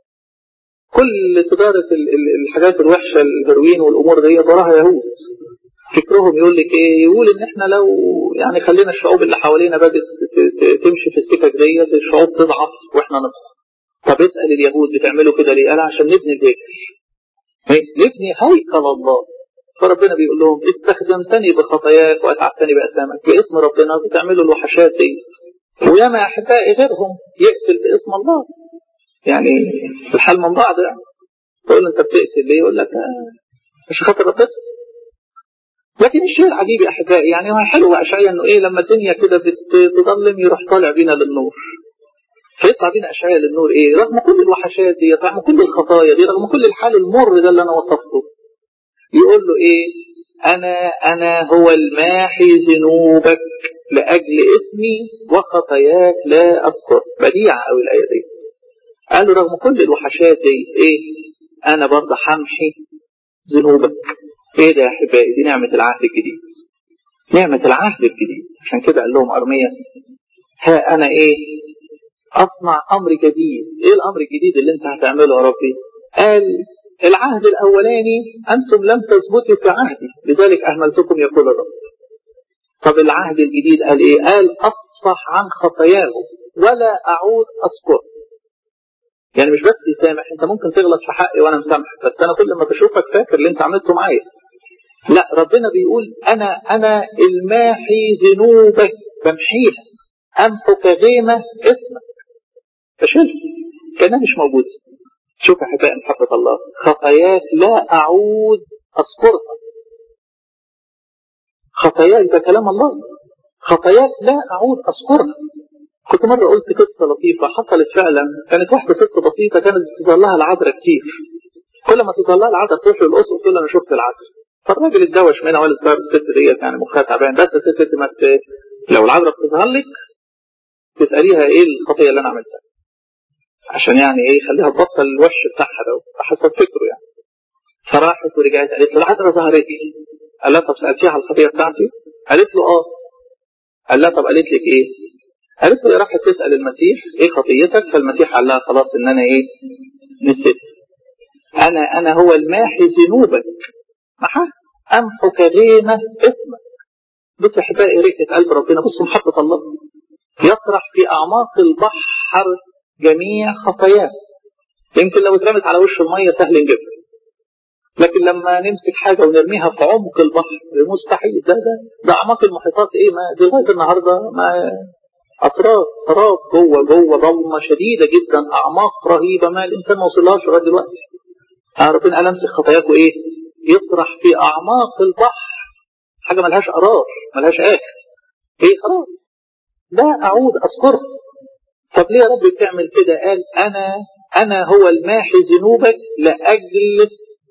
كل تجارة الحاجات الوحشة الهيروين والأمور دي وراها يهود. فكرهم يقول لك إيه؟ يقول إن إحنا لو يعني خلينا الشعوب اللي حوالينا بدأت تمشي في السكك ديت الشعوب تضعف وإحنا نضعف. طب اسأل اليهود بتعملوا كده ليه؟ قال عشان نبني الهيكل، نبني هيكل الله. فربنا بيقول لهم استخدمتني بخطاياك وأتعبتني بأثامك. باسم ربنا بتعملوا الوحشات دي. وياما أحبائي غيرهم يقتل باسم الله. يعني الحال من بعض يعني. تقول أنت بتقتل ليه؟ يقول لك مش خاطر ربنا. لكن الشيء العجيب يا أحبائي يعني هو حلو أشعياء إنه إيه لما الدنيا كده بتظلم يروح طالع بينا للنور. فيطلع بينا أشعياء للنور إيه؟ رغم كل الوحشات دي، رغم كل الخطايا دي، رغم كل الحال المر ده اللي أنا وصفته، يقول له إيه؟ أنا أنا هو الماحي ذنوبك لأجل اسمي وخطاياك لا أذكر. بديعة أوي الآية دي. قالوا رغم كل الوحشات دي إيه؟ أنا برضه همحي ذنوبك. إيه ده يا أحبائي؟ دي نعمة العهد الجديد. نعمة العهد الجديد. عشان كده قال لهم أرميا ها أنا إيه؟ أصنع أمر جديد. إيه الأمر الجديد اللي أنت هتعمله يا ربي؟ قال العهد الأولاني أنتم لم تثبتوا في عهدي لذلك أهملتكم يقول الرب. طب العهد الجديد قال إيه؟ قال أصفح عن خطاياه ولا أعود أذكر. يعني مش بس يسامح، أنت ممكن تغلط في حقي وأنا مسامحك، بس أنا كل ما بشوفك فاكر اللي أنت عملته معايا. لا، ربنا بيقول أنا أنا الماحي ذنوبك بمحيها، أمحو كغيمة اسمك فشلت كأنها مش موجودة. شوف يا أحبائي محبة الله، خطاياك لا أعود أذكرها. خطاياك ده كلام الله، خطاياك لا أعود أذكرها. كنت مرة قلت قصة لطيفة حصلت فعلا. كانت واحدة ست بسيطة كانت تظلها العذراء كتير، كل ما تظلها العذراء تروح للقصر تقول أنا شفت العذراء. فالراجل اتدوش منها ولا سبب الست ديت يعني مخها تعبان. بس الست ما لو العذراء بتظهر لك تسأليها إيه الخطية اللي أنا عملتها عشان يعني إيه خليها تبطل الوش بتاعها ده حسب فكره يعني. فراحت ورجعت قالت له العذراء ظهرت لي. قال لها طب سألتيها على الخطية بتاعتي؟ قالت له آه. قال لها طب قالت لك إيه؟ قالت له راحت تسأل المسيح إيه خطيتك؟ فالمسيح قال لها خلاص إن أنا إيه نسيت. أنا أنا هو الماحي ذنوبك محا أمحو كغيمة اسمك. بص يا أحبائي ريحة قلب ربنا، بصوا محبة الله. يطرح في أعماق البحر جميع خطاياه. يمكن لو اترمت على وش المية سهل نجيبها، لكن لما نمسك حاجة ونرميها في عمق البحر مستحيل. ده ده ده أعماق المحيطات إيه ما دي لغاية النهاردة ما أسرار سراب جوه جوه ضلمة شديدة جدا، أعماق رهيبة ما الإنسان ما وصلهاش لغاية دلوقتي. ربنا قال امسك خطاياكم إيه؟ يطرح في أعماق البحر حاجة ملهاش قرار ملهاش آخر. إيه خلاص لا أعود أذكرها. طب ليه يا رب بتعمل كده؟ قال أنا أنا هو الماحي ذنوبك لأجل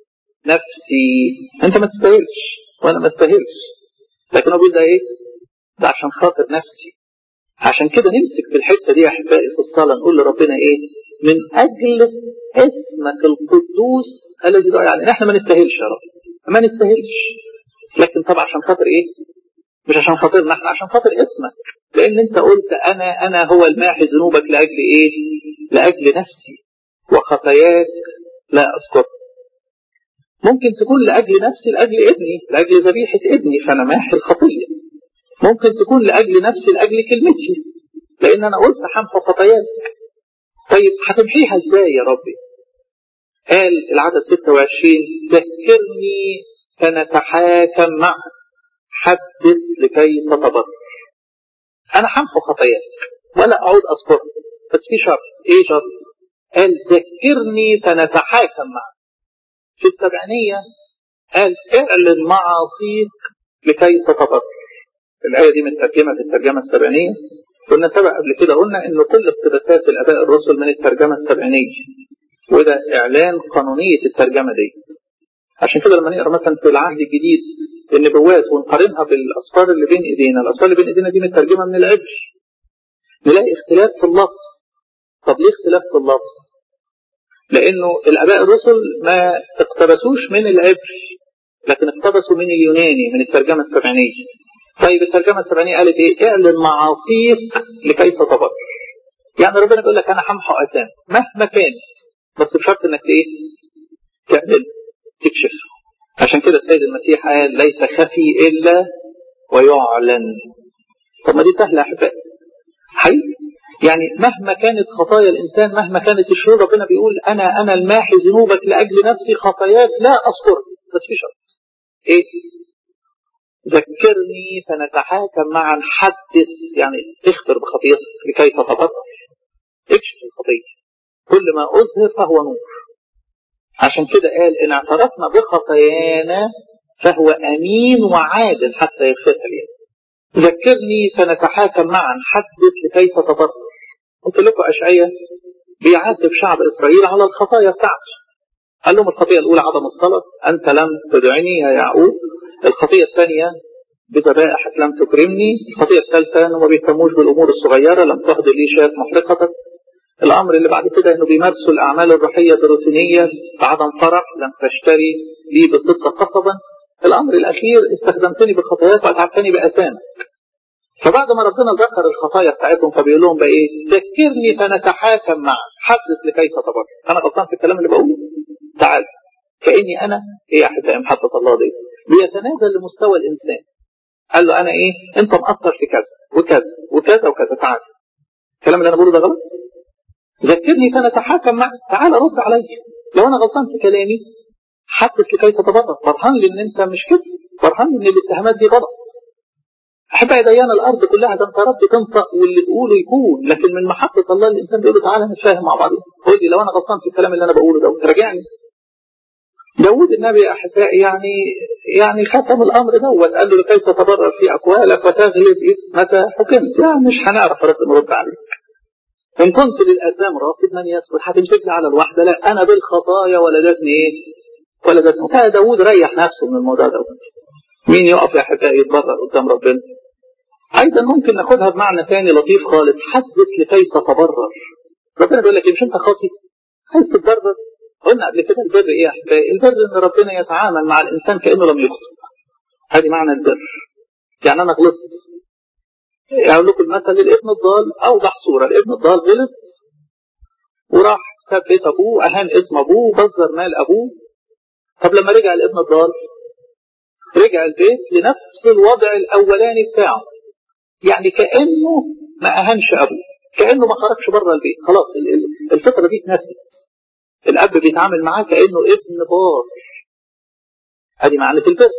نفسي. أنت ما تستاهلش وأنا ما استاهلش، لكن هو بيقول ده إيه؟ ده عشان خاطر نفسي. عشان كده نمسك في الحتة دي يا أحبائي في الصلاة نقول لربنا إيه؟ من أجل اسمك القدوس الذي دعا. يعني إحنا ما نستاهلش يا رب، ما نستاهلش، لكن طبعا عشان خاطر إيه؟ مش عشان خاطرنا احنا، عشان خاطر اسمك. لأن أنت قلت أنا أنا هو الماحي ذنوبك لأجل إيه؟ لأجل نفسي وخطاياك لا أذكر. ممكن تكون لأجل نفسي لأجل ابني، لأجل ذبيحة ابني فأنا ماحي الخطية. ممكن تكون لأجل نفسي لأجل كلمتي لأن أنا قلت حمحو خطاياك. طيب هتمحيها إزاي يا ربي؟ قال العدد ستة وعشرين ذكرني فنتحاكم معك حدث لكي تتبرر. أنا حمحو خطاياك ولا أعود أذكرها، بس في شرط. إيه شرط؟ قال ذكرني فنتحاكم معك. في السبعينية قال اعلن معاصيك لكي تتبرر. الآية دي مترجمة في الترجمة السبعينية. كنا سبق قبل كده قلنا إن كل اقتباسات الآباء الرسل من الترجمة السبعينية، وده إعلان قانونية الترجمة دي. عشان كده لما نقرأ مثلا في العهد الجديد النبوات ونقارنها بالأسفار اللي بين إيدينا، الأسفار اللي بين إيدينا دي مترجمة من العبري، نلاقي اختلاف في اللفظ. طب ليه اختلاف في اللفظ؟ لأنه الآباء الرسل ما اقتبسوش من العبري لكن اقتبسوا من اليوناني من الترجمة السبعينية. طيب الترجمة السبعينية قالت ايه؟ اعلن معاصيك لكي تتبرر. يعني ربنا بيقول لك انا همحو اثام مهما كان، بس بشرط انك ايه؟ تعمل تكشف. عشان كده السيد المسيح قال ليس خفي الا ويعلن. طب ما دي سهله يا احبائي حقيقي. يعني مهما كانت خطايا الانسان مهما كانت الشرور ربنا بيقول انا انا الماحي ذنوبك لاجل نفسي خطاياك لا اذكرها، بس في شرط ايه؟ ذكرني فنتحاكم معا حدث. يعني اخبر بخطيئتك لكي تتبرر، اكشف الخطيئة. كل ما أظهر فهو نور. عشان كده قال إن اعترفنا بخطايانا فهو أمين وعادل حتى يغفرها لنا. ذكرني فنتحاكم معا حدث لكي تتبرر. قلت لكم أشعياء بيعاتب شعب إسرائيل على الخطايا بتاعته. قال لهم الخطيئة الأولى عدم الصلاة، أنت لم تدعني يا يعقوب، الخطية الثانية بذبائحك لم تكرمني. الخطية الثالثة انه ما بيهتموش بالامور الصغيرة، لم تحضر لي شاة محرقتك. الامر اللي بعد كده انه بيمارسوا الاعمال الروحية الروتينية بعدم فرح، لم تشتري لي بصدق قصبا. الامر الاخير استخدمتني بخطاياك واتعبتني باثامك. فبعد ما ربنا ذكر الخطايا بتاعتهم فبيقول لهم بقى ايه؟ ذكرني فنتحاكم معك، حدث لكي تتبرر. انا غلطان في الكلام اللي بقوله؟ تعال كاني انا ايه يا احبائي محبه الله دي بيتنازل لمستوى الانسان. قال له انا ايه؟ انت مقصر في كذا وكذا وكذا وكذا. تعال الكلام اللي انا بقوله ده غلط؟ ذكرني فنتحاكم معك، تعال رد عليا. لو انا غلطان في كلامي حدث لكي تتبرر. فرحان لان انت مش كده، فرحان ان الاتهامات دي غلط. أحبائي ديان الأرض كلها ده أنت رب تنطق واللي تقوله يكون، لكن من محبة الله الإنسان بيقول له تعالى نتفاهم مع بعض. قول لي لو أنا غلطان في الكلام اللي أنا بقوله ده وتراجعني. داود النبي يا أحبائي يعني يعني ختم الأمر دوت، قال له لكي تتبرر في أقوالك وتغلب متى حكمت. يعني مش هنعرف رد نرد عليك. إن كنت للأثام راصد من يصبر هتمسكني على الواحدة، لا أنا بالخطايا ولدتني إيه؟ ولدتني. وكان داود ريح نفسه من الموضوع دوت. مين يقف يا أحبائي يتبرر قدام ربنا؟ أيضا ممكن ناخدها بمعنى ثاني لطيف خالص، حدث لكي تتبرر. ربنا بيقول لك مش أنت خاطي؟ عايز تتبرر؟ قلنا قبل كده البر إيه يا أحبائي؟ البر إن ربنا يتعامل مع الإنسان كأنه لم يخطئ. هذه معنى البر. يعني أنا غلطت. أقول لكم المثل الابن الضال أوضح صورة. الابن الضال غلط وراح ساب بيت أبوه، أهان اسم أبوه، بذر مال أبوه. طب لما رجع الابن الضال رجع البيت لنفس الوضع الأولاني بتاعه، يعني كأنه ما أهنش أبوه، كأنه ما خرجش بره البيت. خلاص الفطرة دي اتنست. الأب بيتعامل معاه كأنه ابن بار. هذه معنى البر.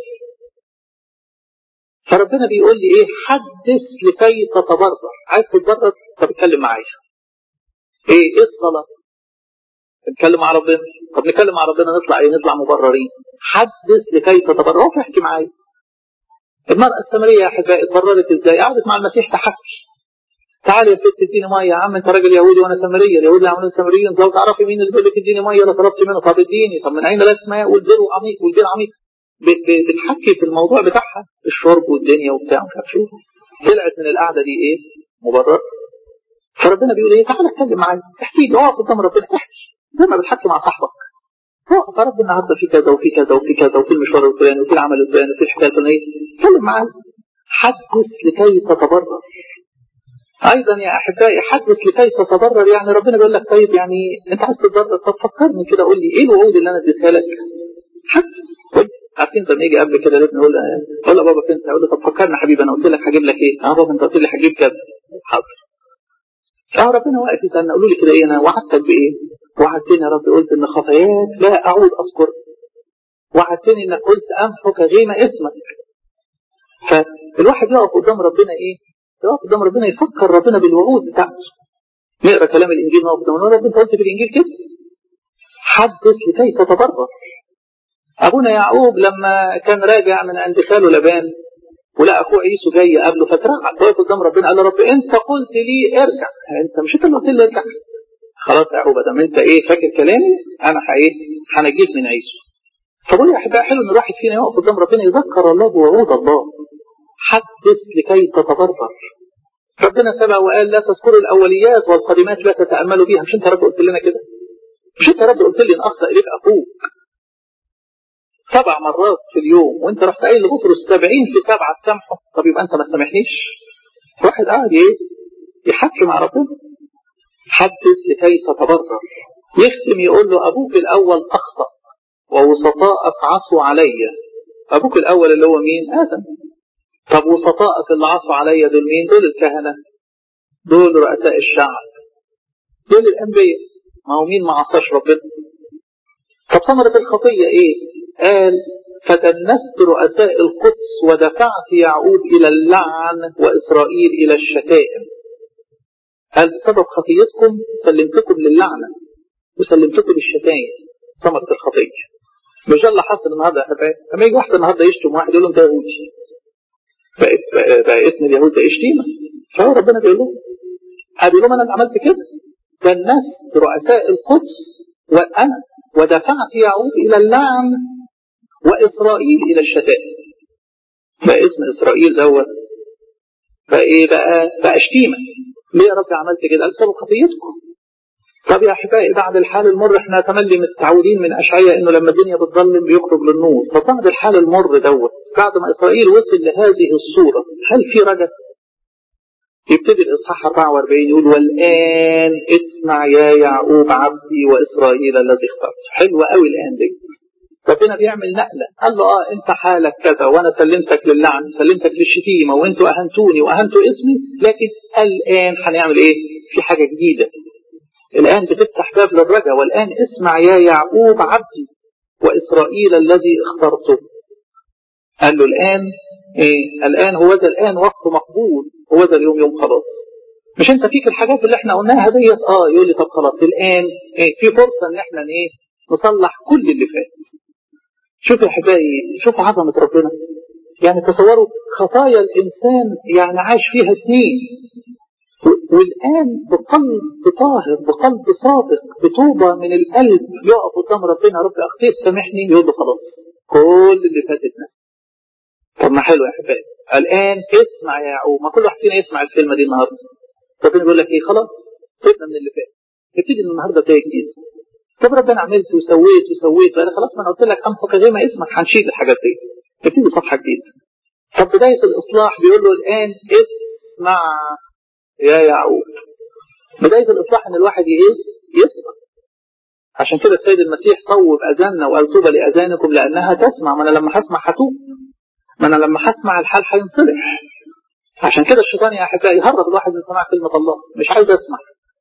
فربنا بيقول لي إيه؟ حدث لكي تتبرر. عايز تتبرر؟ طب اتكلم معايا. إيه إيه الصلاة؟ نتكلم مع ربنا. طب نتكلم مع ربنا نطلع إيه؟ نطلع مبررين. حدث لكي تتبرر. روح احكي معايا. المرأة السامرية يا أحبائي اتبررت إزاي؟ قعدت مع المسيح تحكي. تعالي يا ست اديني ميه. يا عم انت راجل يهودي وانا سامريه، اليهود يعملون السامريين لو تعرفي مين اللي بيقول لك اديني ميه لو طلبت منه. طب اديني. طب من اين لك ماء والبئر عميق والبئر عميق. بتحكي في الموضوع بتاعها الشرب والدنيا وبتاع مش عارف ايه. طلعت من القعده دي ايه؟ مبرر. فربنا بيقول ايه؟ تعالى اتكلم معايا، احكي لي. اقف قدام ربنا احكي زي ما بتحكي مع صاحبك. اقف يا رب النهارده في كذا وفي كذا وفي كذا وفي المشوار الفلاني وفي العمل الفلاني وفي الحكايه الفلانيه. اتكلم معايا. حدث لكي تتبرر. أيضا يا أحبائي حدث لكي تتبرر. يعني ربنا بيقول لك طيب يعني أنت عايز تتبرر؟ طب فكرني كده، قول لي إيه الوعود اللي أنا اديتها لك؟ حدث. قول عارفين لما يجي قبل كده لازم نقول قول يا بابا فين؟ أقول له طب فكرني حبيبي أنا قلت لك هجيب لك إيه؟ أه بابا أنت قلت لي هجيب كذا. حاضر. أه ربنا واقف يسألنا قولوا لي كده إيه؟ أنا وعدتك بإيه؟ وعدتني يا رب قلت إن خطاياك لا أعود أذكر. وعدتني إنك قلت أمحك غيم اسمك. فالواحد يقف قدام ربنا إيه؟ يقف قدام ربنا يفكر ربنا بالوعود بتاعته. نقرا كلام الانجيل نقف قدام ربنا. انت قلت في الانجيل كده حدث لكي تتبرر. ابونا يعقوب لما كان راجع من عند خاله لبان ولقى اخوه عيسو جاي قبله فترعب. وقف قدام ربنا قال له رب انت قلت لي ارجع. انت مش انت اللي قلت لي ارجع؟ خلاص يا يعقوب دام انت ايه فاكر كلامي انا ايه هنجيك من عيسو. فبقول يا احبائي حلو ان الواحد فينا يقف قدام ربنا يذكر الله بوعود الله. حدث لكي تتبرر. ربنا سبق وقال لا تذكروا الاوليات والقديمات لا تتاملوا بيها. مش انت رب قلت لنا كده؟ مش انت رب قلت لي ان اخطا اليك اخوك سبع مرات في اليوم وانت رحت قايل لبطرس سبعين في سبعه تسامحه؟ طب يبقى انت ما تسامحنيش. واحد قاعد ايه يحكي مع ربنا. حدث لكي تتبرر. يختم يقول له ابوك الاول اخطا ووسطائك عصوا علي. ابوك الاول اللي هو مين؟ ادم. طب وسطائك اللي عصوا عليا دول مين؟ دول الكهنة، دول رؤساء الشعب، دول الأنبياء. ما هو مين ما عصاش ربنا؟ طب ثمرة الخطية إيه؟ قال فدنست رؤساء القدس ودفعت يعقوب إلى اللعن وإسرائيل إلى الشتائم. قال بسبب خطيتكم سلمتكم للعنة وسلمتكم للشتائم. ثمرة الخطية. مش ده اللي حصل النهارده يا حبايبي؟ لما يجي واحد النهارده يشتم واحد يقول له أنت يهودي. بقى اسم اليهود ده شتيمة. فهو ربنا بيقول لهم قال لهم انا اللي عملت كده. ده الناس رؤساء القدس وانا ودفعت يعقوب الى اللعن واسرائيل الى الشتائم. بقى اسم إسرائيل دوت بقى إيه بقى بقى شتيمة. ليه يا رب عملت كده؟ قال بسبب خطيتكم. طب يا أحبائي بعد الحال المر احنا تملي متعودين من أشعياء إنه لما الدنيا بتظلم بيخرج للنور. طب بعد الحال المر دوت بعد ما إسرائيل وصل لهذه الصورة هل في رجع؟ يبتدي الإصحاح أربعة وأربعين يقول والآن اسمع يا يعقوب عبدي وإسرائيل الذي اخترت. حلوة قوي الآن دي. ربنا بيعمل نقلة. قال له اه انت حالك كذا وانا سلمتك للعن سلمتك للشتيمة وانتوا اهنتوني واهنتوا اسمي، لكن الآن هنعمل ايه؟ في حاجة جديدة. الآن بتفتح باب للرجا. والآن اسمع يا يعقوب عبدي وإسرائيل الذي اخترته. قال له الآن ايه؟ الآن هو ذا الآن وقت مقبول، هو ذا اليوم يوم خلاص. مش انت فيك الحاجات اللي احنا قلناها ديت؟ اه يقول لي طب خلاص الآن ايه في فرصة ان احنا ايه نصلح كل اللي فات. شوفوا يا احبائي شوفوا عظمة ربنا. يعني تصوروا خطايا الإنسان يعني عاش فيها سنين، والآن بقلب طاهر بقلب صادق بتوبة من القلب يقف قدام ربنا رب أخطيت سامحني، يقول له خلاص كل اللي فاتتنا. طب ما حلو يا احبائي. الآن اسمع يا يعقوب. ما كل واحد فينا يسمع الكلمة دي النهارده. ربنا بيقول لك ايه خلاص سيبنا من اللي فات نبتدي من النهارده بداية جديدة. طب ربنا عملت وسويت وسويت بقى خلاص ما انا قلت لك امسك غير ما اسمك هنشيل الحاجات دي نبتدي صفحه جديده. طب بدايه الاصلاح بيقول له الان اسمع يا يعقوب. بدايه الاصلاح ان الواحد ايه يسمع. عشان كده السيد المسيح صوب اذاننا وقال طوبى لاذانكم لانها تسمع. ما انا لما هسمع هتوب، ما انا لما هسمع الحال هينصلح. عشان كده الشيطان يا احبائي يهرب الواحد من سماع كلمه الله، مش عايز اسمع.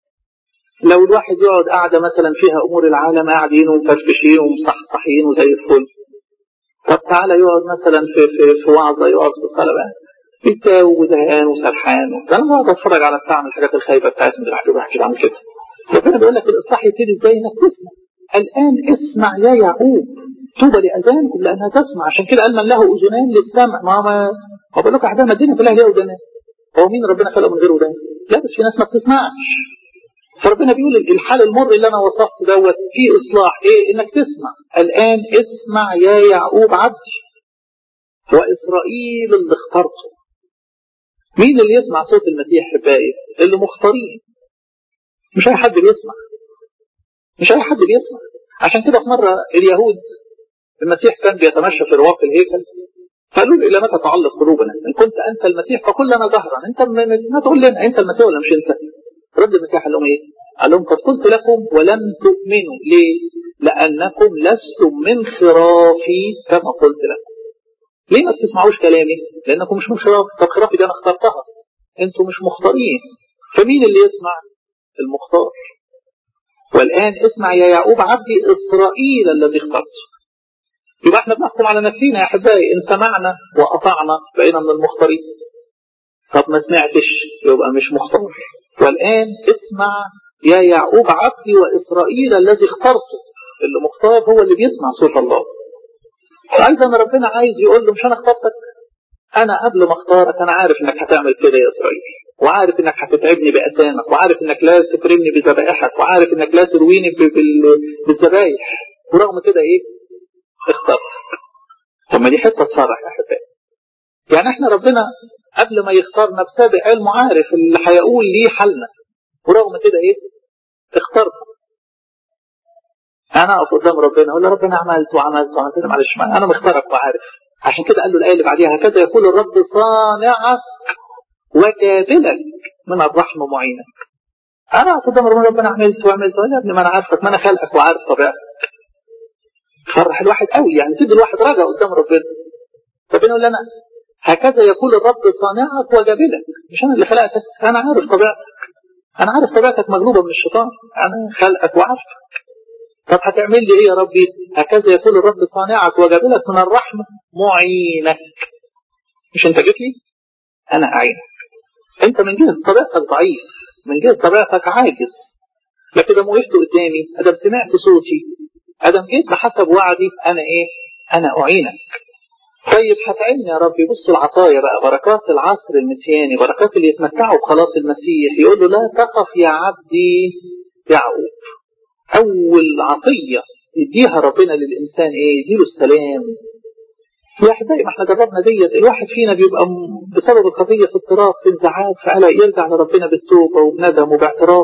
لو الواحد يقعد قاعدة مثلا فيها أمور العالم قاعدين ومفرفشين ومصحصحين وزي الفل، طب تعالى يقعد مثلا في في في وعظة يقعد في الصلاة بقى بيتاوب وزهقان وسرحان. أنا بقعد أتفرج على بتاع من الحاجات الخايبة بتاعتنا اللي الواحد بيحكي عن كده. ربنا بيقول لك الإصلاح يبتدي إزاي؟ إنك تسمع. الآن اسمع يا يعقوب طوبى لأذانكم لأنها تسمع. عشان كده قال من له أذنان للسمع. ما ما ما بقول لك أحباب الدنيا كلها ليها أذنان. هو مين ربنا خلقه من غير أذنان؟ لا بس في ناس ما بتسمعش. فربنا بيقول الحال المر اللي انا وصفت دوت في اصلاح ايه؟ انك تسمع. الان اسمع يا يعقوب عبدي واسرائيل اللي اخترته. مين اللي يسمع صوت المسيح احبائي؟ اللي مختارين. مش اي حد بيسمع، مش اي حد بيسمع. عشان كده في مره اليهود المسيح كان بيتمشى في رواق الهيكل فقالوا له الى متى تعلق قلوبنا؟ ان كنت انت المسيح فقل لنا ظهرا. انت ما تقول لنا انت المسيح ولا مش انت؟ رد المسيح قال لهم ايه؟ قال لهم قد قلت لكم ولم تؤمنوا. ليه؟ لأنكم لستم من خرافي كما قلت لكم. ليه ما بتسمعوش كلامي؟ لأنكم مش من خرافي. طب خرافي دي أنا اخترتها، أنتم مش مختارين. فمين اللي يسمع؟ المختار. والآن اسمع يا يعقوب عبدي إسرائيل الذي اخترته. يبقى احنا بنحكم على نفسينا يا أحبائي. إن سمعنا وأطعنا بقينا من المختارين. طب ما سمعتش يبقى مش مختار. والآن اسمع يا يعقوب عبدي وإسرائيل الذي اخترته. اللي مختار هو اللي بيسمع صوت الله. أيضا ربنا عايز يقول له مش أنا اخترتك؟ أنا قبل ما اختارك أنا عارف إنك هتعمل كده يا إسرائيل، وعارف إنك هتتعبني بأسامك، وعارف إنك لا تكرمني بذبائحك، وعارف إنك لا ترويني بالذبايح، ورغم كده إيه؟ اخترتك. طب ما دي حتة تصرح يا أحبائي. يعني إحنا ربنا قبل ما يختارنا بسابق علمه عارف اللي هيقول ليه حالنا، ورغم كده ايه؟ اخترنا. انا اقف قدام ربنا اقول له ربنا عملت وعملت وعملت معلش انا مختارك وعارف. عشان كده قال له الايه اللي بعديها هكذا يقول الرب صانعك وكافلك من الرحمه معينك. انا اقف قدام ربنا ربنا عملت وعملت يا ابني ما انا عارفك، ما انا خلقك وعارف طبيعتك. فرح الواحد قوي يعني تدي الواحد رجع قدام ربنا. ربنا يقول لنا هكذا يقول الرب صانعك وجابلك. مش انا اللي خلقتك، انا عارف طبيعتك، انا عارف طبيعتك مغلوبه من الشيطان، انا خلقك وعارفك. طب هتعمل لي ايه يا ربي؟ هكذا يقول الرب صانعك وجابلك من الرحمه معينك. مش انت جيت لي انا اعينك. انت من جهه طبيعتك ضعيف، من جهه طبيعتك عاجز، لكن لما وقفت قدامي ادم سمعت صوتي ادم جيت بحسب وعدي انا ايه؟ انا اعينك. طيب هتعيني يا ربي. بص العطايا بقى، بركات العصر المسياني، بركات اللي يتمتعوا بخلاص المسيح. يقول له لا تخف يا عبدي يعقوب. اول عطيه يديها ربنا للانسان ايه؟ يديله السلام. يا أحبائي ما احنا جربنا ديت، الواحد فينا بيبقى بسبب الخطية في اضطراب في انزعاج في قلق، يرجع لربنا بالتوبة وبندم وباعتراف.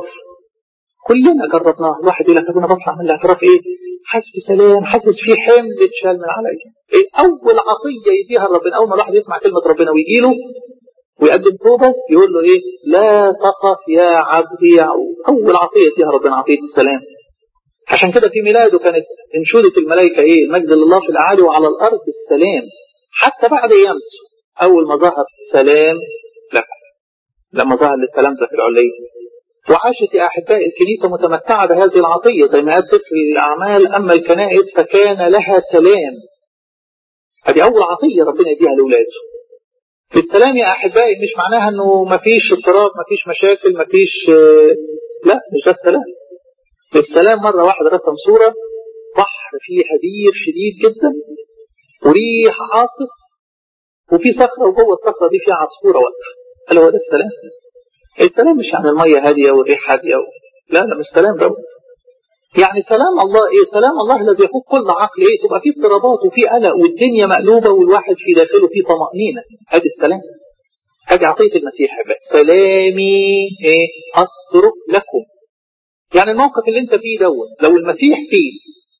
كلنا جربناه. الواحد يقول لك أنا بطلع من الاعتراف إيه؟ حاسس بسلام، حاسس في حمل اتشال من عليا. إيه أول عطية يديها ربنا أول ما الواحد يسمع كلمة ربنا ويجي له ويقدم توبة يقول له إيه؟ لا تخف يا عبدي يعود. أول عطية يديها ربنا عطية السلام. عشان كده في ميلاده كانت انشودة الملائكة ايه؟ المجد لله في الاعالي وعلى الارض السلام. حتى بعد ايامته اول ما ظهر سلام لكم، لما ظهر للتلامذة في العلية. وعاشت يا احبائي الكنيسة متمتعة بهذه العطية زي ما قال سفر الاعمال اما الكنائس فكان لها سلام. هذه اول عطية ربنا يديها لاولاده. السلام يا احبائي مش معناها انه مفيش اضطراب، مفيش مشاكل، مفيش لا مش ده السلام. السلام مرة واحدة رسم صورة بحر فيه هدير شديد جدا وريح عاصف وفي صخرة وجوه الصخرة دي فيها عصفورة واقفة. قال هو ده السلام. السلام مش يعني المية هادية والريح هادية و... لا لا مش سلام ده. يعني سلام الله ايه؟ سلام الله الذي يفوق كل عقل ايه؟ تبقى فيه اضطرابات وفيه قلق والدنيا مقلوبة والواحد في داخله فيه طمأنينة. ادي السلام. ادي عطية المسيح بقى. سلامي ايه؟ أترك لكم. يعني الموقف اللي انت فيه دوت لو المسيح فيه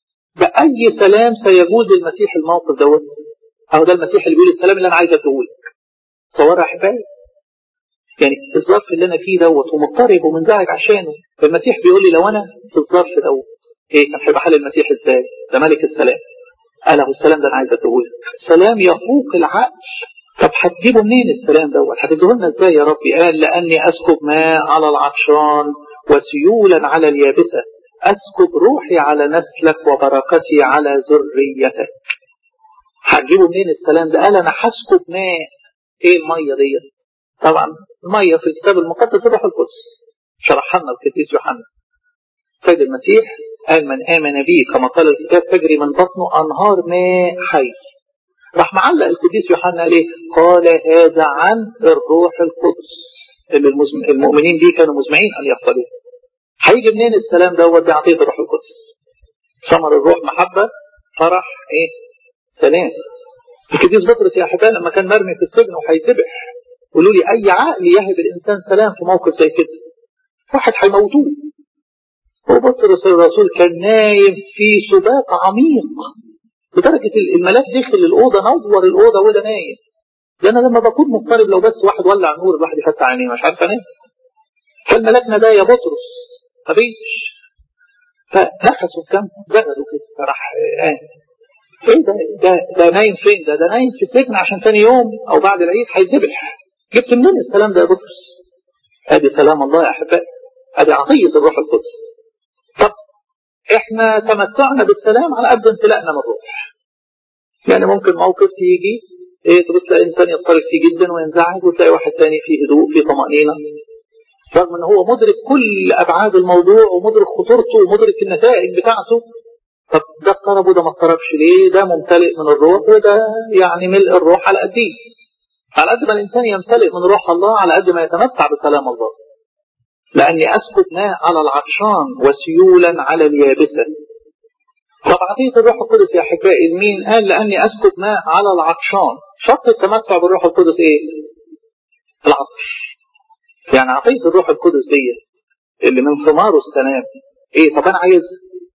بأي سلام سيجوز المسيح الموقف دوت. اهو ده المسيح اللي بيقول السلام اللي انا عايز اديهولك. صور احبائي يعني الظرف اللي انا فيه دوت ومضطرب ومنزعج عشانه، المسيح بيقول لي لو انا في الظرف دوت ايه كان هيبقى حال المسيح ازاي؟ ده ملك السلام. قال له السلام ده انا عايز اديهولك. سلام يفوق العقل. طب هتجيبه منين السلام دوت؟ هتديه لنا ازاي يا ربي؟ قال لاني اسكب ماء على العطشان وسيولا على اليابسة، أسكب روحي على نسلك وبركتي على ذريتك. هتجيبوا منين السلام ده؟ قال أنا هسكب ماء. إيه المية دي؟ طبعا المية في الكتاب المقدس الروح القدس شرحنا القديس يوحنا. سيد المسيح قال من آمن بي كما قال الكتاب تجري من بطنه أنهار ماء حي. راح معلق القديس يوحنا ليه؟ قال هذا عن الروح القدس اللي المؤمنين بيه كانوا مزمعين أن يقبلوه. هيجي منين السلام دوت؟ بعطية الروح القدس. ثمر الروح محبة فرح ايه؟ سلام. القديس بطرس يا احبائي لما كان مرمي في السجن وهيتذبح قولوا لي اي عقل يهب الانسان سلام في موقف زي كده؟ واحد هيموتوه. وبطرس الرسول كان نايم في سبات عميق لدرجة الملاك دخل الأوضة نور الأوضة وده نايم. ده أنا لما بكون مضطرب لو بس واحد ولع نور الواحد يفتح عينيه مش عارف انام. فالملاك نادى يا بطرس مفيش. فنفسه كم زغلوا كده فراح آه. ايه ده ده ده نايم فين؟ ده ده نايم في السجن عشان ثاني يوم او بعد العيد هيتذبح. جبت منين السلام ده يا بطرس؟ ادي سلام الله يا احبائي. ادي عطية الروح القدس. طب احنا تمتعنا بالسلام على قد امتلائنا من الروح. يعني ممكن موقف يجي ايه تبص تلاقي انسان يضطرب فيه جدا وينزعج وتلاقي واحد ثاني فيه هدوء فيه طمأنينة رغم ان هو مدرك كل ابعاد الموضوع ومدرك خطورته ومدرك النتائج بتاعته. طب ده اضطرب وده ما اضطربش ليه؟ ده ممتلئ من الروح وده يعني ملء الروح على قد ايه؟ على قد ما الانسان يمتلئ من روح الله على قد ما يتمتع بكلام الله. لاني اسكب ماء على العطشان وسيولا على اليابسة. طب عطية الروح القدس يا احبائي مين؟ قال لاني اسكب ماء على العطشان. شرط التمتع بالروح القدس ايه؟ العطش. يعني عطية الروح القدس دي اللي من ثماره السلام ايه؟ طب انا عايز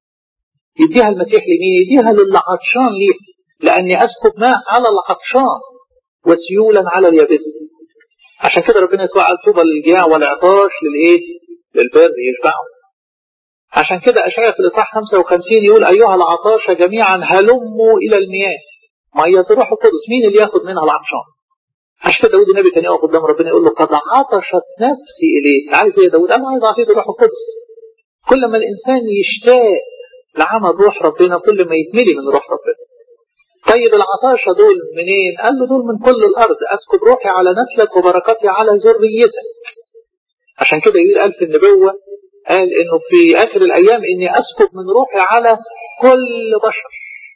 يديها المسيح لمين؟ يديها للي عطشان ليه. لاني اسكب ماء على العطشان وسيولا على اليابسة. عشان كده ربنا يسوع قال طوبى للجياع والعطاش للايه؟ للبر يشبعوا. عشان كده اشعياء في الاصحاح خمسة وخمسين يقول ايها العطاش جميعا هلموا الى المياه. ميه الروح القدس مين اللي ياخد منها العطشان؟ عشان كده داود النبي كان يقف قدام ربنا يقول له قد عطشت نفسي اليك. عايز ايه داود؟ انا عايز عطيه الروح القدس. كل ما الانسان يشتاق لعمل روح ربنا كل ما يتملي من روح ربنا. طيب العطاشة دول منين؟ قال له دول من كل الارض. اسكب روحي على نسلك وبركتي على ذريتك. عشان كده يقول قال في النبوة قال انه في اخر الايام اني اسكب من روحي على كل بشر.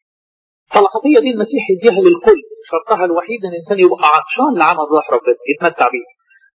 فالعطية دي المسيح يديها للكل. شرطها الوحيد ان الانسان يبقى عطشان لعمل روح ربنا يتمتع بيه.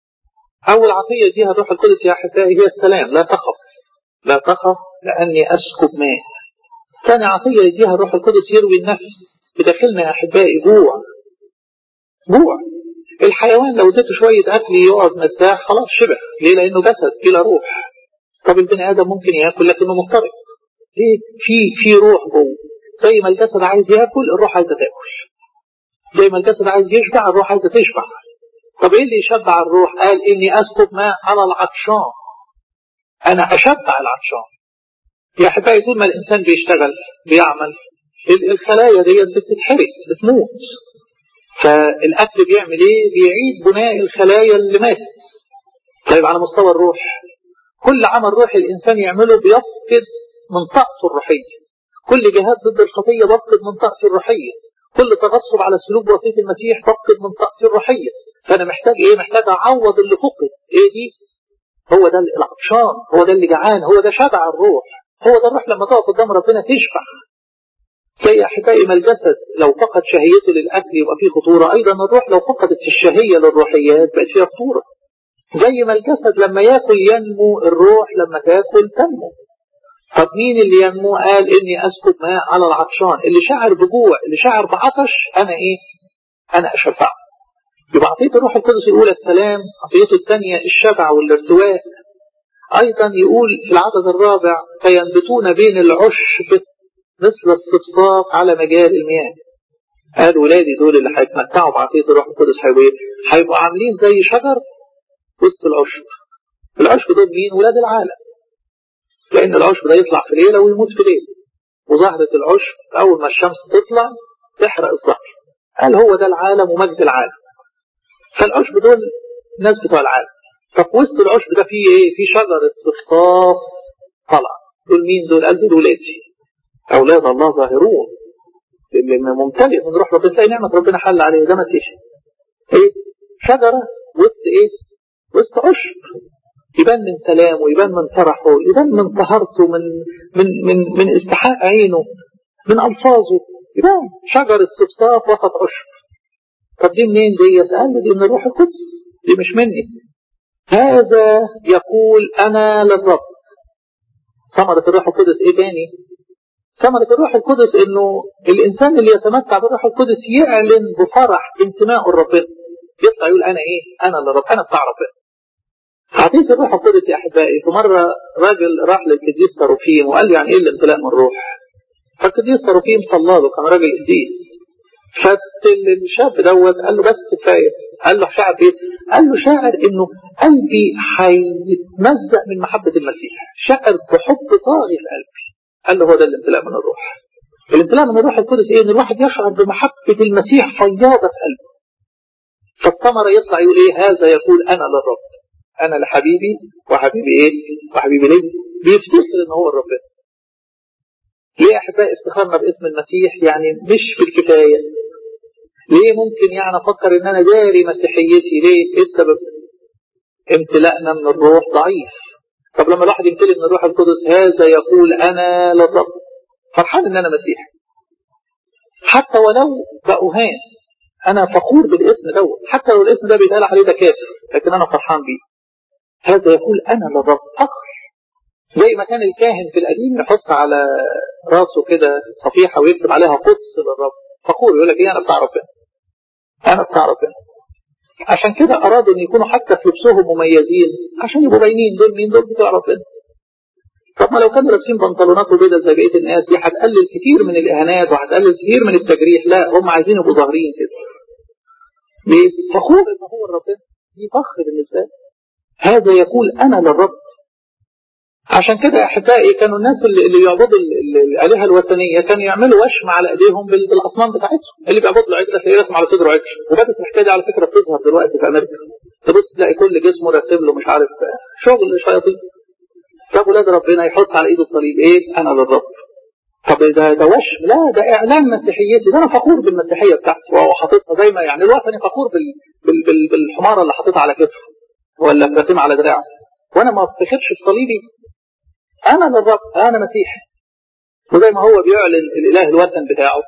اول عطية يديها الروح القدس يا احبائي هي السلام. لا تخف لا تخف لاني اسكب ماء. ثاني عطية يديها الروح القدس يروي النفس. بداخلنا يا أحبائي جوع جوع. الحيوان لو اديته شوية أكل يقعد مرتاح خلاص شبع. ليه؟ لأنه جسد بلا روح. طب البني آدم ممكن يأكل لكنه مضطرب. ليه؟ في في روح جوه. زي ما الجسد عايز يأكل الروح عايزة تأكل. زي ما الجسد عايز يشبع الروح عايزة تشبع. طب إيه اللي يشبع الروح؟ قال إني أسكب ماء على العطشان. أنا أشبع العطشان. يا أحبائي طول ما الإنسان بيشتغل بيعمل الخلايا دي بتتحرق بتموت. فالأكل بيعمل إيه؟ بيعيد بناء الخلايا اللي ماتت. طيب على مستوى الروح كل عمل روحي الإنسان يعمله بيفقد من طاقته الروحية. كل جهاد ضد الخطية بفقد من طاقته الروحية. كل تغصب على سلوك وصية المسيح بفقد من طاقته الروحية. فأنا محتاج إيه؟ محتاج أعوض اللي فقد. إيه دي؟ هو ده العطشان، هو ده اللي جعان، هو ده شبع الروح. هو ده الروح لما تقف قدام ربنا تشبع. زي أحبائي ما الجسد لو فقد شهيته للأكل يبقى فيه خطورة، أيضا الروح لو فقدت الشهية للروحيات بقت فيها خطورة. زي ما الجسد لما ياكل ينمو، الروح لما تاكل تنمو. طب مين اللي ينمو؟ قال إني أسكب ماء على العطشان. اللي شعر بجوع، اللي شعر بعطش، أنا إيه؟ أنا أشبعه. يبقى عطية الروح القدس الأولى السلام، عطيته الثانية الشبع والارتواء. أيضا يقول في العدد الرابع فينبتون بين العشب مثل الصفصاف على مجال المياه. قال ولادي دول اللي هيتمتعوا بعطية الروح القدس هيبقوا عاملين زي شجر وسط العشب. العشب دول مين؟ ولاد العالم. لأن العشب ده يطلع في ليلة ويموت في ليلة. وظهرة العشب أول ما الشمس تطلع تحرق الظهر. قال هو ده العالم ومجد العالم. فالعشب دول ناس بتوع العالم. ففي وسط العشب ده فيه ايه؟ في شجرة صفصاف طلع. دول مين دول؟ قال دول ولادي أولاد الله ظاهرون. اللي ممتلئ من روح ربنا تلاقي نعمة ربنا حل عليه. ده مسيحي. ايه؟ شجرة وسط ايه؟ وسط عشب. يبان من سلامه، يبان من فرحه، يبان من طهارته، من من من من استحقاق عينه، من ألفاظه. يبان شجرة صفصاف وسط عشب. طب دي منين دي؟ سألني دي من الروح القدس، دي مش مني. هذا يقول أنا للرب. ثمرة الروح القدس إيه تاني؟ ثمرة الروح القدس إنه الإنسان اللي يتمتع بالروح القدس يعلن بفرح انتمائه لربنا. يطلع يقول أنا إيه؟ أنا للرب، أنا بتاع ربنا. عطية الروح القدس يا أحبائي. في مرة راجل راح للقديس صاروفيم وقال له يعني إيه الامتلاء من الروح؟ فالقديس صاروفيم صلى له، كان راجل قديس. فالشاب دوت قال له بس كفايه. قال له شاعر ايه؟ قال له شاعر انه قلبي هيتمزق من محبه المسيح، شاعر بحب طاغي في قلبي. قال له هو ده الامتلاء من الروح. الامتلاء من الروح القدس ايه؟ ان الواحد يشعر بمحبه المسيح فياضه في قلبه. فالثمره يطلع يقول ايه؟ هذا يقول انا للرب. انا لحبيبي وحبيبي ايه؟ وحبيبي ليه؟ بيفتخر ان هو الرب. ليه احبائي افتخارنا باسم المسيح؟ يعني مش بالكفايه. ليه ممكن يعني افكر ان انا جاري مسيحيتي؟ ليه؟ ايه السبب؟ امتلاءنا من الروح ضعيف. طب لما الواحد يمتلئ من الروح القدس هذا يقول انا للرب، فرحان ان انا مسيحي. حتى ولو بأهان انا فخور بالاسم دوت، حتى لو الاسم ده بيتقال عليه ده كافر لكن انا فرحان بيه. هذا يقول انا للرب، فخر. زي ما كان الكاهن في القديم يحط على راسه كده صفيحه ويكتب عليها قدس للرب، فخور، يقول لك ايه؟ انا بتاع ربنا، انا بتاع ربنا. عشان كده ارادوا ان يكونوا حتى في لبسهم مميزين عشان يبقوا باينين دول مين؟ دول بتوع ربنا. طب ما لو كانوا لابسين بنطلونات وبيضة زي بقيه الناس دي هتقلل كتير من الاهانات وهتقلل كتير من التجريح. لا، هم عايزين يبقوا ظاهرين كده. ليه؟ فخور ان هو ربنا، دي فخر بالنسبه له. هذا يقول انا للرب. عشان كده يا احبائي كانوا الناس اللي, اللي يعبدوا الالهه الوثنيه كانوا يعملوا وشم على ايديهم بالاصنام بتاعتهم. اللي بيعبد له عجله تلاقيه رسم على صدره عجل. وبدت الحكايه دي على فكره بتظهر دلوقتي في امريكا. تبص تلاقي كل جسمه راسم له مش عارف شغل شياطين. طب ولاد ربنا يحط على ايده الصليب ايه؟ انا للرب. طب ده ده وشم؟ لا، ده اعلان مسيحيتي. ده انا فخور بالمسيحيه بتاعتي وهو حاططها زي ما يعني الوثني فخور بال بال بال بالحماره اللي حاططها على كتفه ولا راسمها على دراعه. وانا ما افتخرش بصليبي. أنا للرب، أنا مسيحي. وزي ما هو بيعلن الإله الوثن بتاعه.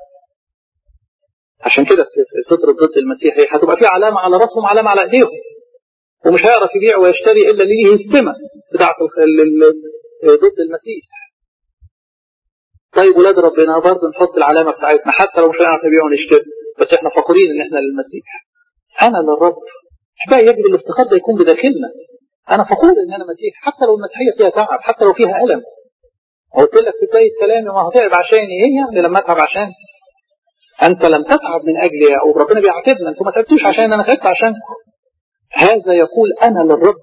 عشان كده في فترة ضد المسيحي هتبقى في علامة على راسهم علامة على إيديهم. ومش هيعرف يبيع ويشتري إلا اللي ليه السمة بتاعة ضد المسيح. طيب ولاد ربنا برضه نحط العلامة بتاعتنا حتى لو مش هنعرف نبيع ونشتري، بس احنا فخورين ان احنا للمسيح. انا للرب. احبائي يجب الافتخار ده يكون بداخلنا. انا فخور ان انا مسيح حتى لو المسيحية فيها تعب، حتى لو فيها ألم. قلت لك في بداية كلامي ما هتعب عشاني، ايه يعني لما اتعب عشان؟ انت لم تتعب من اجلي يا يعقوب، ربنا بيعاتبنا، انتوا ما تعبتوش عشان انا تعبت عشانكم. هذا يقول انا للرب.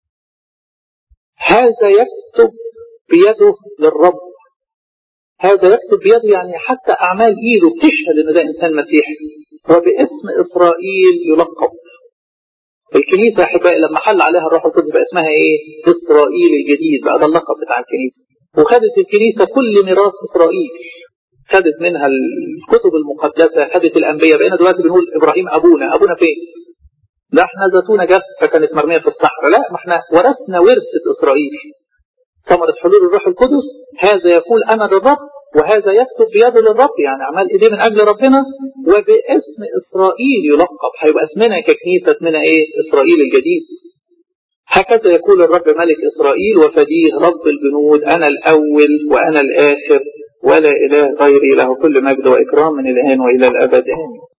هذا يكتب بيده للرب. هذا يكتب بيده يعني حتى اعمال ايده بتشهد ان ده انسان مسيحي. وباسم اسرائيل يلقب. الكنيسه احبائي لما حل عليها الروح القدس بقى اسمها ايه؟ اسرائيل الجديد، بقى ده اللقب بتاع الكنيسه. وخدت الكنيسه كل ميراث اسرائيل، خدت منها الكتب المقدسه، خدت الانبياء. بقينا دلوقتي بنقول ابراهيم ابونا، ابونا فين؟ ده احنا زيتونه جت فكانت مرميه في الصحراء، لا ما احنا ورثنا ورثه اسرائيل. ثمرة حلول الروح القدس. هذا يقول انا للرب وهذا يكتب بيده للرب، يعني اعمال ايديه من اجل ربنا. وباسم اسرائيل يلقب، هيبقى اسمنا ككنيسه اسمنا ايه؟ اسرائيل الجديد. هكذا يقول الرب ملك اسرائيل وفديه رب الجنود، انا الاول وانا الاخر ولا اله غيري، له كل مجد واكرام من الان والى الابد.